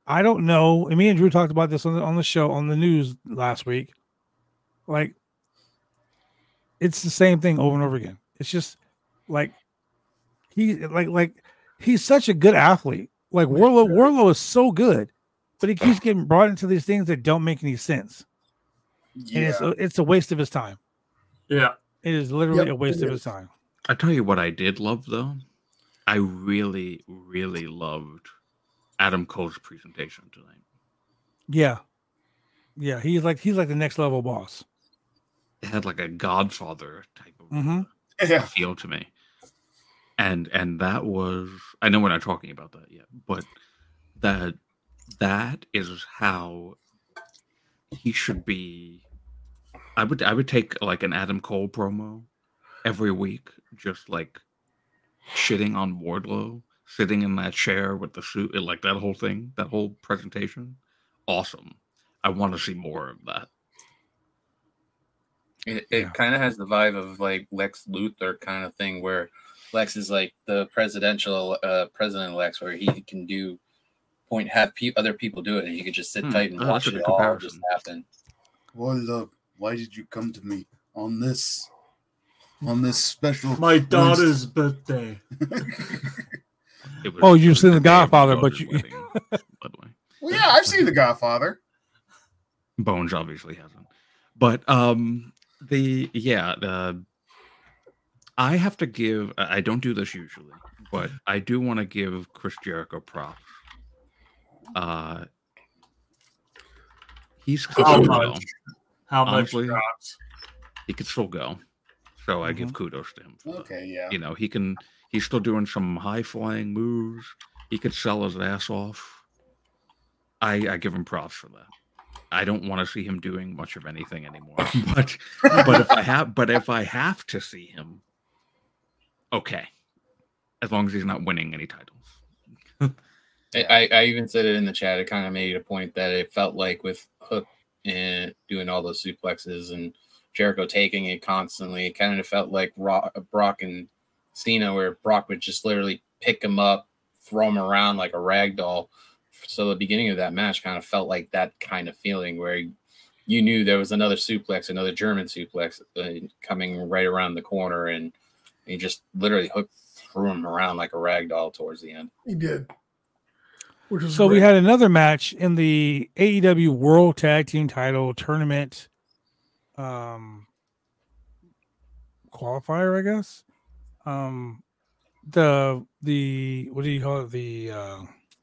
I don't know. And me and Drew talked about this on the on the show on the news last week. Like, it's the same thing over and over again. It's just like he like like he's such a good athlete. Like Wardlow, Wardlow is so good, but he keeps getting brought into these things that don't make any sense. Yeah. And it's a, it's a waste of his time. Yeah. It is literally Yep, a waste it of his is. time. I tell you what I did love though. I really, really loved Adam Cole's presentation tonight. Yeah. Yeah. He's like he's like the next level boss. It had like a Godfather type of Mm-hmm. Yeah. feel to me. And and that was, I know we're not talking about that yet, but that that is how he should be. I would I would take like an Adam Cole promo every week, just like shitting on Wardlow, sitting in that chair with the suit, like that whole thing, that whole presentation. Awesome. I want to see more of that. It, it Yeah. kind of has the vibe of like Lex Luthor kind of thing, where Lex is like the presidential uh, president Lex, where he can do point have pe- other people do it, and he could just sit Hmm. tight and Oh, watch that's a it good all comparison. just happen. Well, uh, why did you come to me on this, on this special? My daughter's birthday. It was- Oh, it you've was seen the The day of my Godfather, but daughter's you- wedding, by the way. Well, yeah, I've seen The Godfather. Bones obviously hasn't, but um, the yeah, the I have to give. I I don't do this usually, but I do want to give Chris Jericho props. Uh, he's could How still much? go. How much Honestly, drops? He could still go, so I Mm-hmm. give kudos to him. For that. Okay, yeah. You know, he can. He's still doing some high flying moves. He could sell his ass off. I I give him props for that. I don't want to see him doing much of anything anymore. But but if I have but if I have to see him, okay. As long as he's not winning any titles. I, I even said it in the chat. It kind of made a point that it felt like with Hook and doing all those suplexes and Jericho taking it constantly, it kind of felt like Rock, Brock and Cena, where Brock would just literally pick him up, throw him around like a rag doll. So the beginning of that match kind of felt like that kind of feeling where you knew there was another suplex, another German suplex uh, coming right around the corner, and he just literally hooked, threw him around like a rag doll towards the end. He did. Which is So we great. had another match in the A E W World Tag Team Title Tournament um, qualifier, I guess. Um, the the what do you call it? The uh,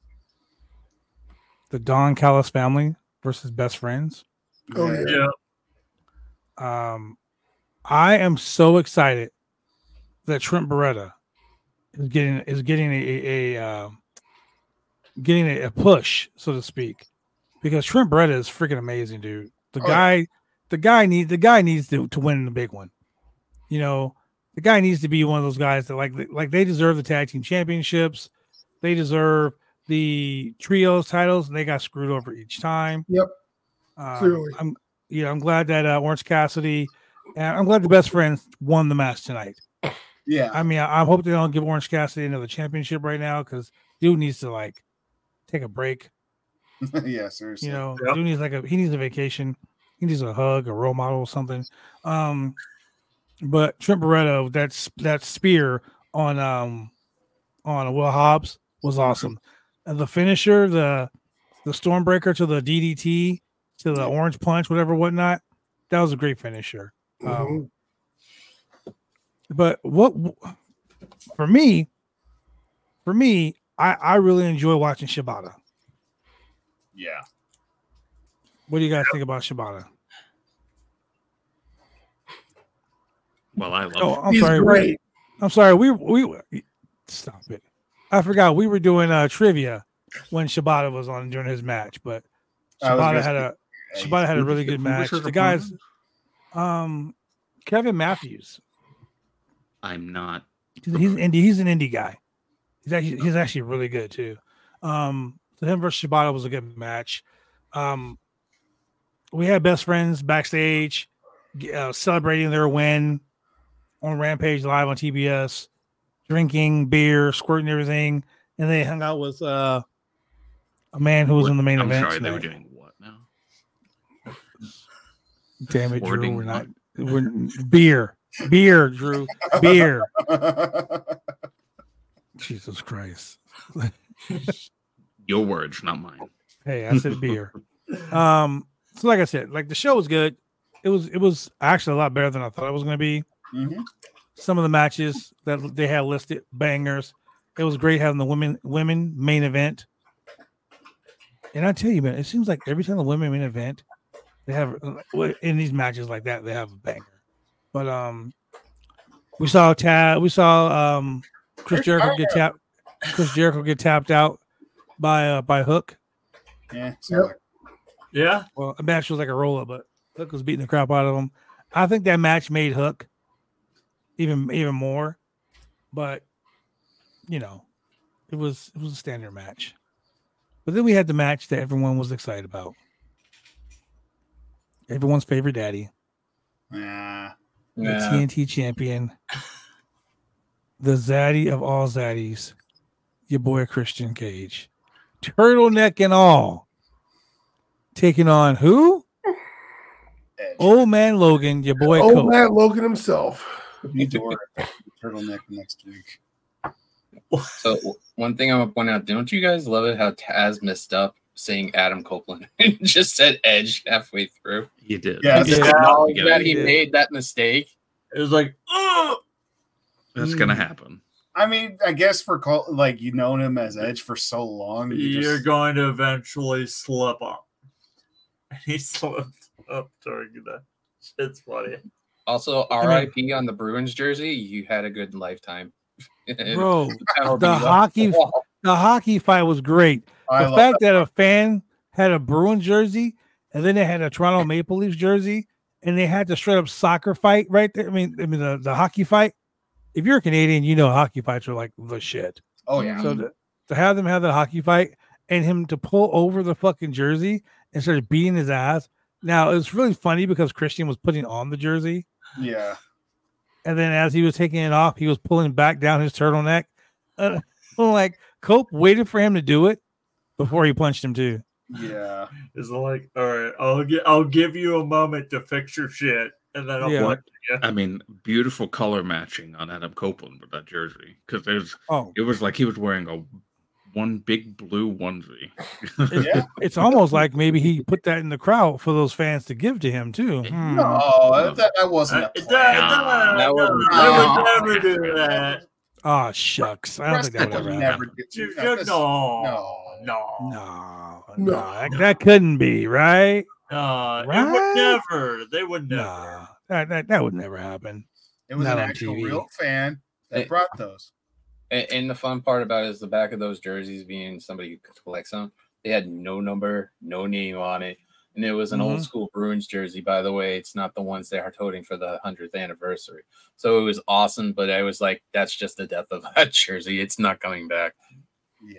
the Don Callis family versus Best Friends. Oh, yeah. Yeah. Um, I am so excited that Trent Beretta is getting is getting a a, a uh, getting a, a push, so to speak, because Trent Beretta is freaking amazing, dude. The Oh, guy, the guy needs the guy needs to, to win the big one. You know, the guy needs to be one of those guys that like like they deserve the tag team championships. They deserve the trios titles, and they got screwed over each time. Yep. Um, Clearly. I'm you know I'm glad that uh, Orange Cassidy and I'm glad the Best Friends won the match tonight. Yeah. I mean, I, I hope they don't give Orange Cassidy another championship right now because dude needs to like take a break. Yeah, seriously. You know, Yep. dude needs like a he needs a vacation. He needs a hug, a role model, or something. Um, but Trent Beretta, that's that spear on um on Will Hobbs was awesome. And the finisher, the the Stormbreaker to the D D T to the Orange Punch, whatever, whatnot, that was a great finisher. Um, but what for me, for me, I I really enjoy watching Shibata. Yeah. What do you guys think about Shibata? Well, I love Oh, it. I'm He's sorry. we- great. I'm sorry. We we stop it. I forgot we were doing uh trivia when Shibata was on during his match, but I was Shibata gonna had a say, Shibata had a Who really was- good who was match. his The guys, opponent? um, Kevin Matthews. I'm not. He's he's, an indie, he's an indie guy. He's actually he's actually really good too. Um, so him versus Shibata was a good match. Um, we had Best Friends backstage uh, celebrating their win on Rampage Live on T B S, drinking beer, squirting everything, and they hung out with uh, a man who was What- in the main I'm event. sorry, they were tonight. doing what now? Damn it, Drew. Wording We're not. on- We're beer, beer, Drew, beer. Jesus Christ. Your words, not mine. Hey, I said beer. Um, so like I said, like the show was good. It was it was actually a lot better than I thought it was going to be. Mhm. Some of the matches that they had listed, bangers. It was great having the women women main event. And I tell you, man, it seems like every time the women main event, they have in these matches like that, they have a banger. But um, we saw Tad, we saw um Chris Jericho get tapped. Chris Jericho get tapped out by uh, by Hook. Yeah. So Yep. Yeah. Well, a match was like a roll up, but Hook was beating the crap out of him. I think that match made Hook even even more, but you know, it was it was a standard match. But then we had the match that everyone was excited about. Everyone's favorite daddy, yeah. the Yeah. T N T champion, the zaddy of all zaddies, your boy Christian Cage, turtleneck and all, taking on who? Edge. Old man Logan, your boy Old Colt. man Logan himself. Need to wear a turtleneck next week. So w- one thing I want to point out, don't you guys love it how Taz messed up saying Adam Copeland and just said Edge halfway through? You did. Yeah, He just Yeah. acknowledged Yeah, that he he did. made that mistake. It was like, oh, That's gonna happen. I mean, I guess for Col- like you've known him as Edge for so long, you you're just, going to eventually slip up. And he slipped up during that. It's funny. Also, R I P on the Bruins jersey. You had a good lifetime. Bro, That'll the be off hockey- the wall. the hockey fight was great. I The love fact that a fan had a Bruins jersey and then they had a Toronto Maple Leafs jersey and they had the straight up soccer fight right there. I mean, I mean the, the hockey fight. If you're a Canadian, you know hockey fights are like the shit. Oh yeah. So to, to have them have the hockey fight and him to pull over the fucking jersey and start beating his ass. Now it's really funny because Christian was putting on the jersey, Yeah. and then as he was taking it off, he was pulling back down his turtleneck. Uh, like Cope waited for him to do it before he punched him too. Yeah. It's like, all right, I'll gi- I'll give you a moment to fix your shit, and then I'll Yeah. punch you. I mean, beautiful color matching on Adam Copeland with that jersey because there's Oh, it was like he was wearing a one big blue onesie. It- Yeah. it's almost like maybe he put that in the crowd for those fans to give to him too. Hmm. No, that, that wasn't Uh, a that, plan. that, That no, wasn't- I would No. never do that. Oh shucks, I don't think that would Wrestling ever would happen. never do- You no, should- this- no, no. no, no, No, No. no, that, that couldn't be right. no. It Right? would never. They would never. No, that, that that would never happen. It was Not an on actual T V. real fan that Hey. brought those. And, and the fun part about it is the back of those jerseys being somebody who collects them. They had no number, no name on it. And it was an old Mhm. school Bruins jersey, by the way. It's not the ones they are toting for the hundredth anniversary. So it was awesome, but I was like, that's just the death of that jersey. It's not coming back. Yeah.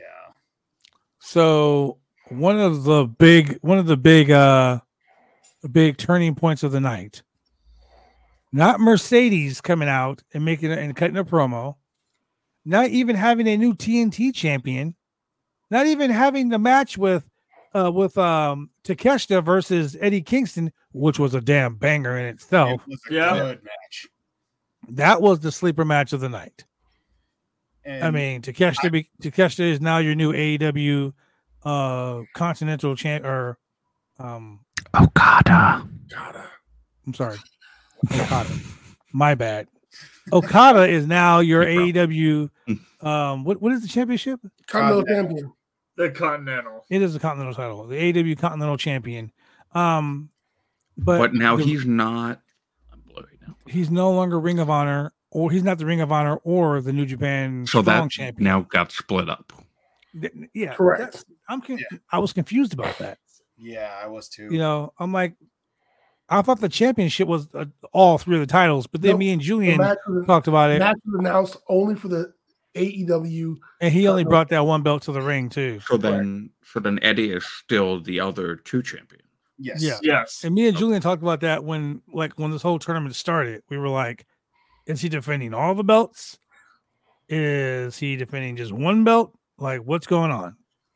So one of the big one of the big uh big turning points of the night. Not Mercedes coming out and making it and cutting a promo. Not even having a new T N T champion. Not even having the match with uh with um Takeshita versus Eddie Kingston, which was a damn banger in itself. It was a Yeah. good match. That was the sleeper match of the night. And I mean, Takeshita, be, Takeshita is now your new A E W uh, Continental champ or um, Okada. God, I'm sorry, Okada. My bad. Okada is now your A E W. Um, what what is the championship? Continental God, champion. The Continental. It is a Continental title, the A E W Continental Champion. Um, but But now the- he's not. I'm blurry now. he's no longer Ring of Honor, or he's not the Ring of Honor or the New Japan So Strong that Champion. now got split up. Th- yeah, Correct. that's- I'm con- Yeah. I was confused about that. yeah, I was too. You know, I'm like, I thought the championship was uh, all three of the titles, but then Nope. me and The Julian match was, talked about the it, match was announced only for the A E W. and he only Uh-oh. brought that one belt to the ring too. So then, so then Eddie is still the other two champion. yes. Yeah. Yes. And me and Julian talked about that when, like, when this whole tournament started. We were like, is he defending all the belts? Is he defending just one belt? Like, what's going on?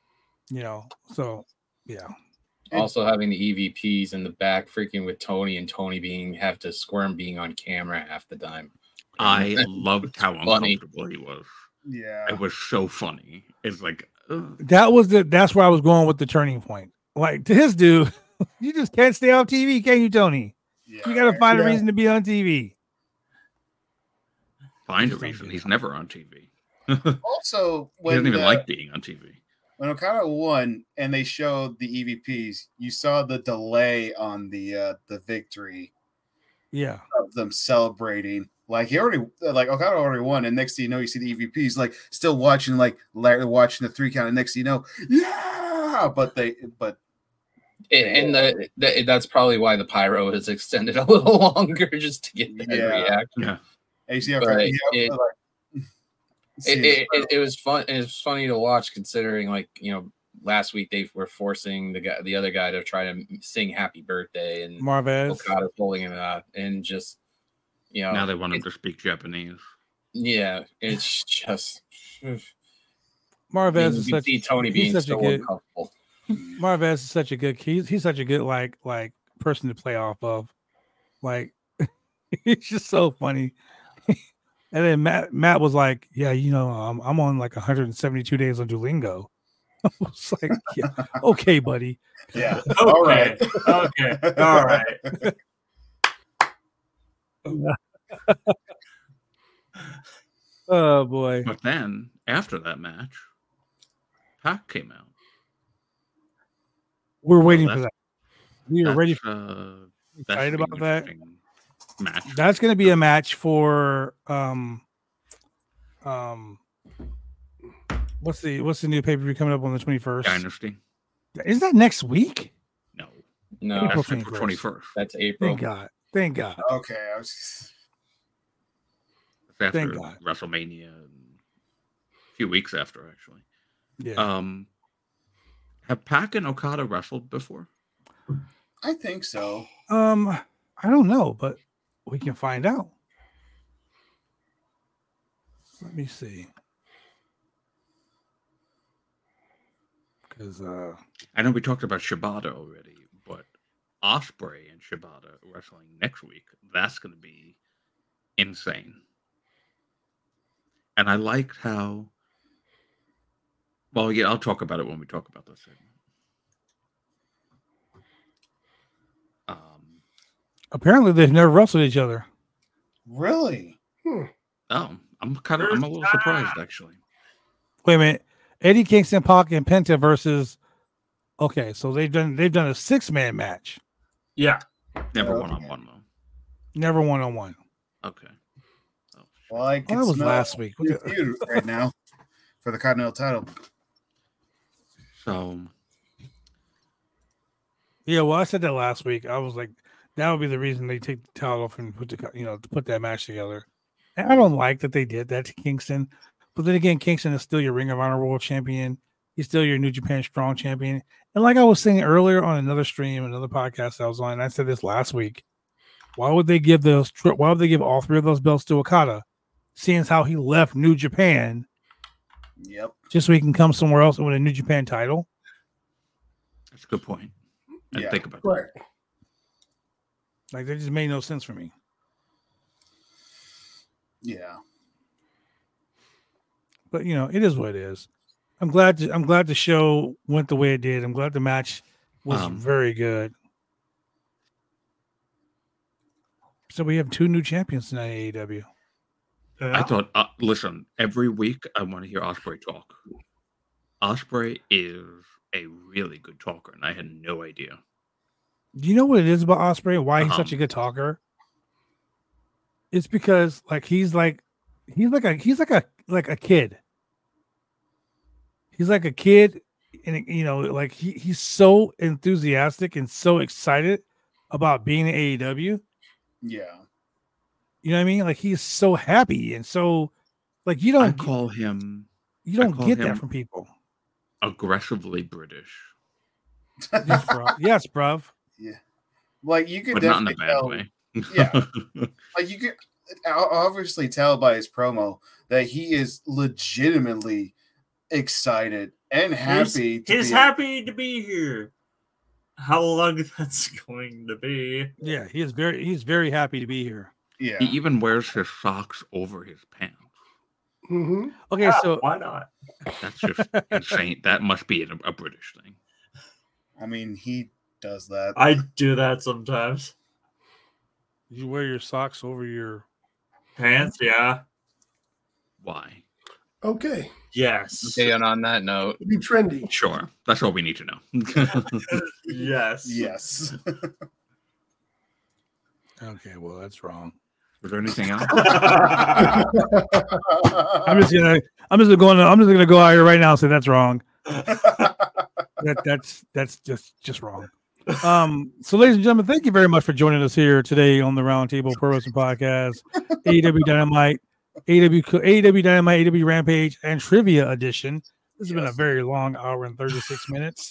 You know, so yeah. Also having the E V Ps in the back, freaking with Tony, and Tony being have to squirm being on camera half the time. I loved how funny. uncomfortable he was. Yeah. It was so funny. It's like ugh. That was the that's where I was going with the turning point. Like to his dude, you just can't stay off T V, can you, Tony? Yeah. You got to find Yeah. a reason to be on T V. Find a Just don't reason. do He's that. never on T V. he Also, when doesn't even uh, like being on T V. when Okada won and they showed the E V Ps, you saw the delay on the uh, the victory Yeah. of them celebrating. Like he already, like Okada already won, and next thing you know, you see the E V Ps like still watching, like Larry watching the three count, and next thing you know, yeah, but they, but And the, the, that's probably why the pyro is extended a little longer, just to get that Yeah. reaction. Yeah. and you see how But yeah, it- like, see It, it, it, it was fun. It was funny to watch, considering, like, you know, last week they were forcing the guy, the other guy, to try to sing "Happy Birthday," and Marvez. Okada's holding him out, and just, you know, Now they want him it- to speak Japanese. yeah, it's just. Marvez And you is can such see Tony he's being such a so good uncomfortable. Marvez is such a good he's he's such a good like like person to play off of. Like it's just so funny. And then Matt Matt was like, yeah, you know, um, I'm on like one hundred seventy-two days on Duolingo. I was like, yeah, okay, buddy. yeah, Okay. all right, Okay. All right. Oh boy. But then after that match, Pac came out. We're waiting So for that's- that. We are ready That's, for uh, that excited should be about an that. interesting match. That's going to be a match for um um what's the what's the new pay per view coming up on the twenty-first? Dynasty. Is that next week? No, No, April that's April twenty-first. twenty-first. that's April. Thank God. Thank God. okay. I was, After Thank God. WrestleMania, and a few weeks after, actually. Yeah. Um, have Pac and Okada wrestled before? I think so. Um, I don't know, but we can find out. Let me see. Because uh, I know we talked about Shibata already, but Osprey and Shibata wrestling next week. That's going to be insane. And I liked how. Well, yeah, I'll talk about it when we talk about this segment. Um, apparently they've never wrestled each other. Really? oh, I'm kind of I'm a little surprised actually. Wait a minute. Eddie Kingston, Pac, and Penta versus. Okay, so they've done they've done a six man match. Yeah. Never Okay. one on one though. Never one on one. Okay. Oh, Well, I Oh, can that was smell last week. What the- feud right now for the Continental title. so Yeah, well, I said that last week. I was like, that would be the reason they take the title off and put the you know to put that match together. And I don't like that they did that to Kingston, but then again, Kingston is still your Ring of Honor World Champion. He's still your New Japan Strong Champion. And like I was saying earlier on another stream, another podcast I was on, and I said this last week. Why would they give those? Why would they give all three of those belts to Okada, seeing as how he left New Japan Yep. just so he can come somewhere else and win a New Japan title? that's a good point. I Yeah, think about Right. Like that just made no sense for me. Yeah. But you know, it is what it is. I'm glad. To, I'm glad the show went the way it did. I'm glad the match was Um, very good. So we have two new champions tonight in A E W. I thought, uh, listen, every week I want to hear Osprey talk. Osprey is a really good talker, and I had no idea. Do you know what it is about Osprey? Why he's such a Um, good talker? It's because like he's like he's like a he's like a like a kid. He's like a kid, and you know, like he, he's so enthusiastic and so excited about being in A E W. Yeah. You know what I mean? Like he's so happy and so like you I don't call him you I don't call get him- that from people. aggressively British, Yes, bro. Yes, bruv. Like you could but not in a definitely bad tell. way. Yeah. Like you could o- obviously tell by his promo that he is legitimately excited and happy. He's, to he's be happy to be here. How long that's going to be? Yeah, he is very he's very happy to be here. Yeah. He even wears his socks over his pants. Mm-hmm. Okay, Yeah, so why not? That's just insane. That must be a, a British thing. I mean, he does that. I do that sometimes. you wear your socks over your Pants, yeah. Why? Okay. Yes. Okay, and on that note, Be trendy. Sure. That's all we need to know. Yes. Yes. Okay, well that's wrong. Is there anything else? I'm just gonna I'm just gonna I'm just gonna go out here right now and say that's wrong. That that's that's just just wrong. Um, so ladies and gentlemen, thank you very much for joining us here today on the Roundtable Pro Wrestling Podcast, A E W Dynamite, A E W Co- A E W Dynamite, A E W Rampage, and Trivia Edition. This has been a very long hour and thirty-six minutes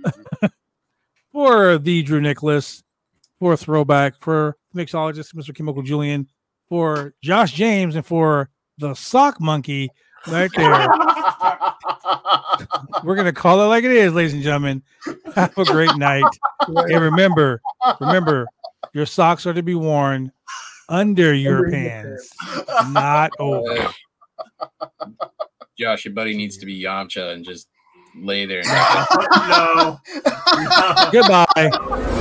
for the Drew Nicholas, for Throwback, for mixologist Mister Chemical Julian, for Josh James, and for the Sock Monkey right there. We're gonna call it like it is, ladies and gentlemen. Have a great night. And remember, remember, your socks are to be worn under your Under your pants, not over. Josh, your buddy needs to be Yamcha and just lay there. No. No. Goodbye.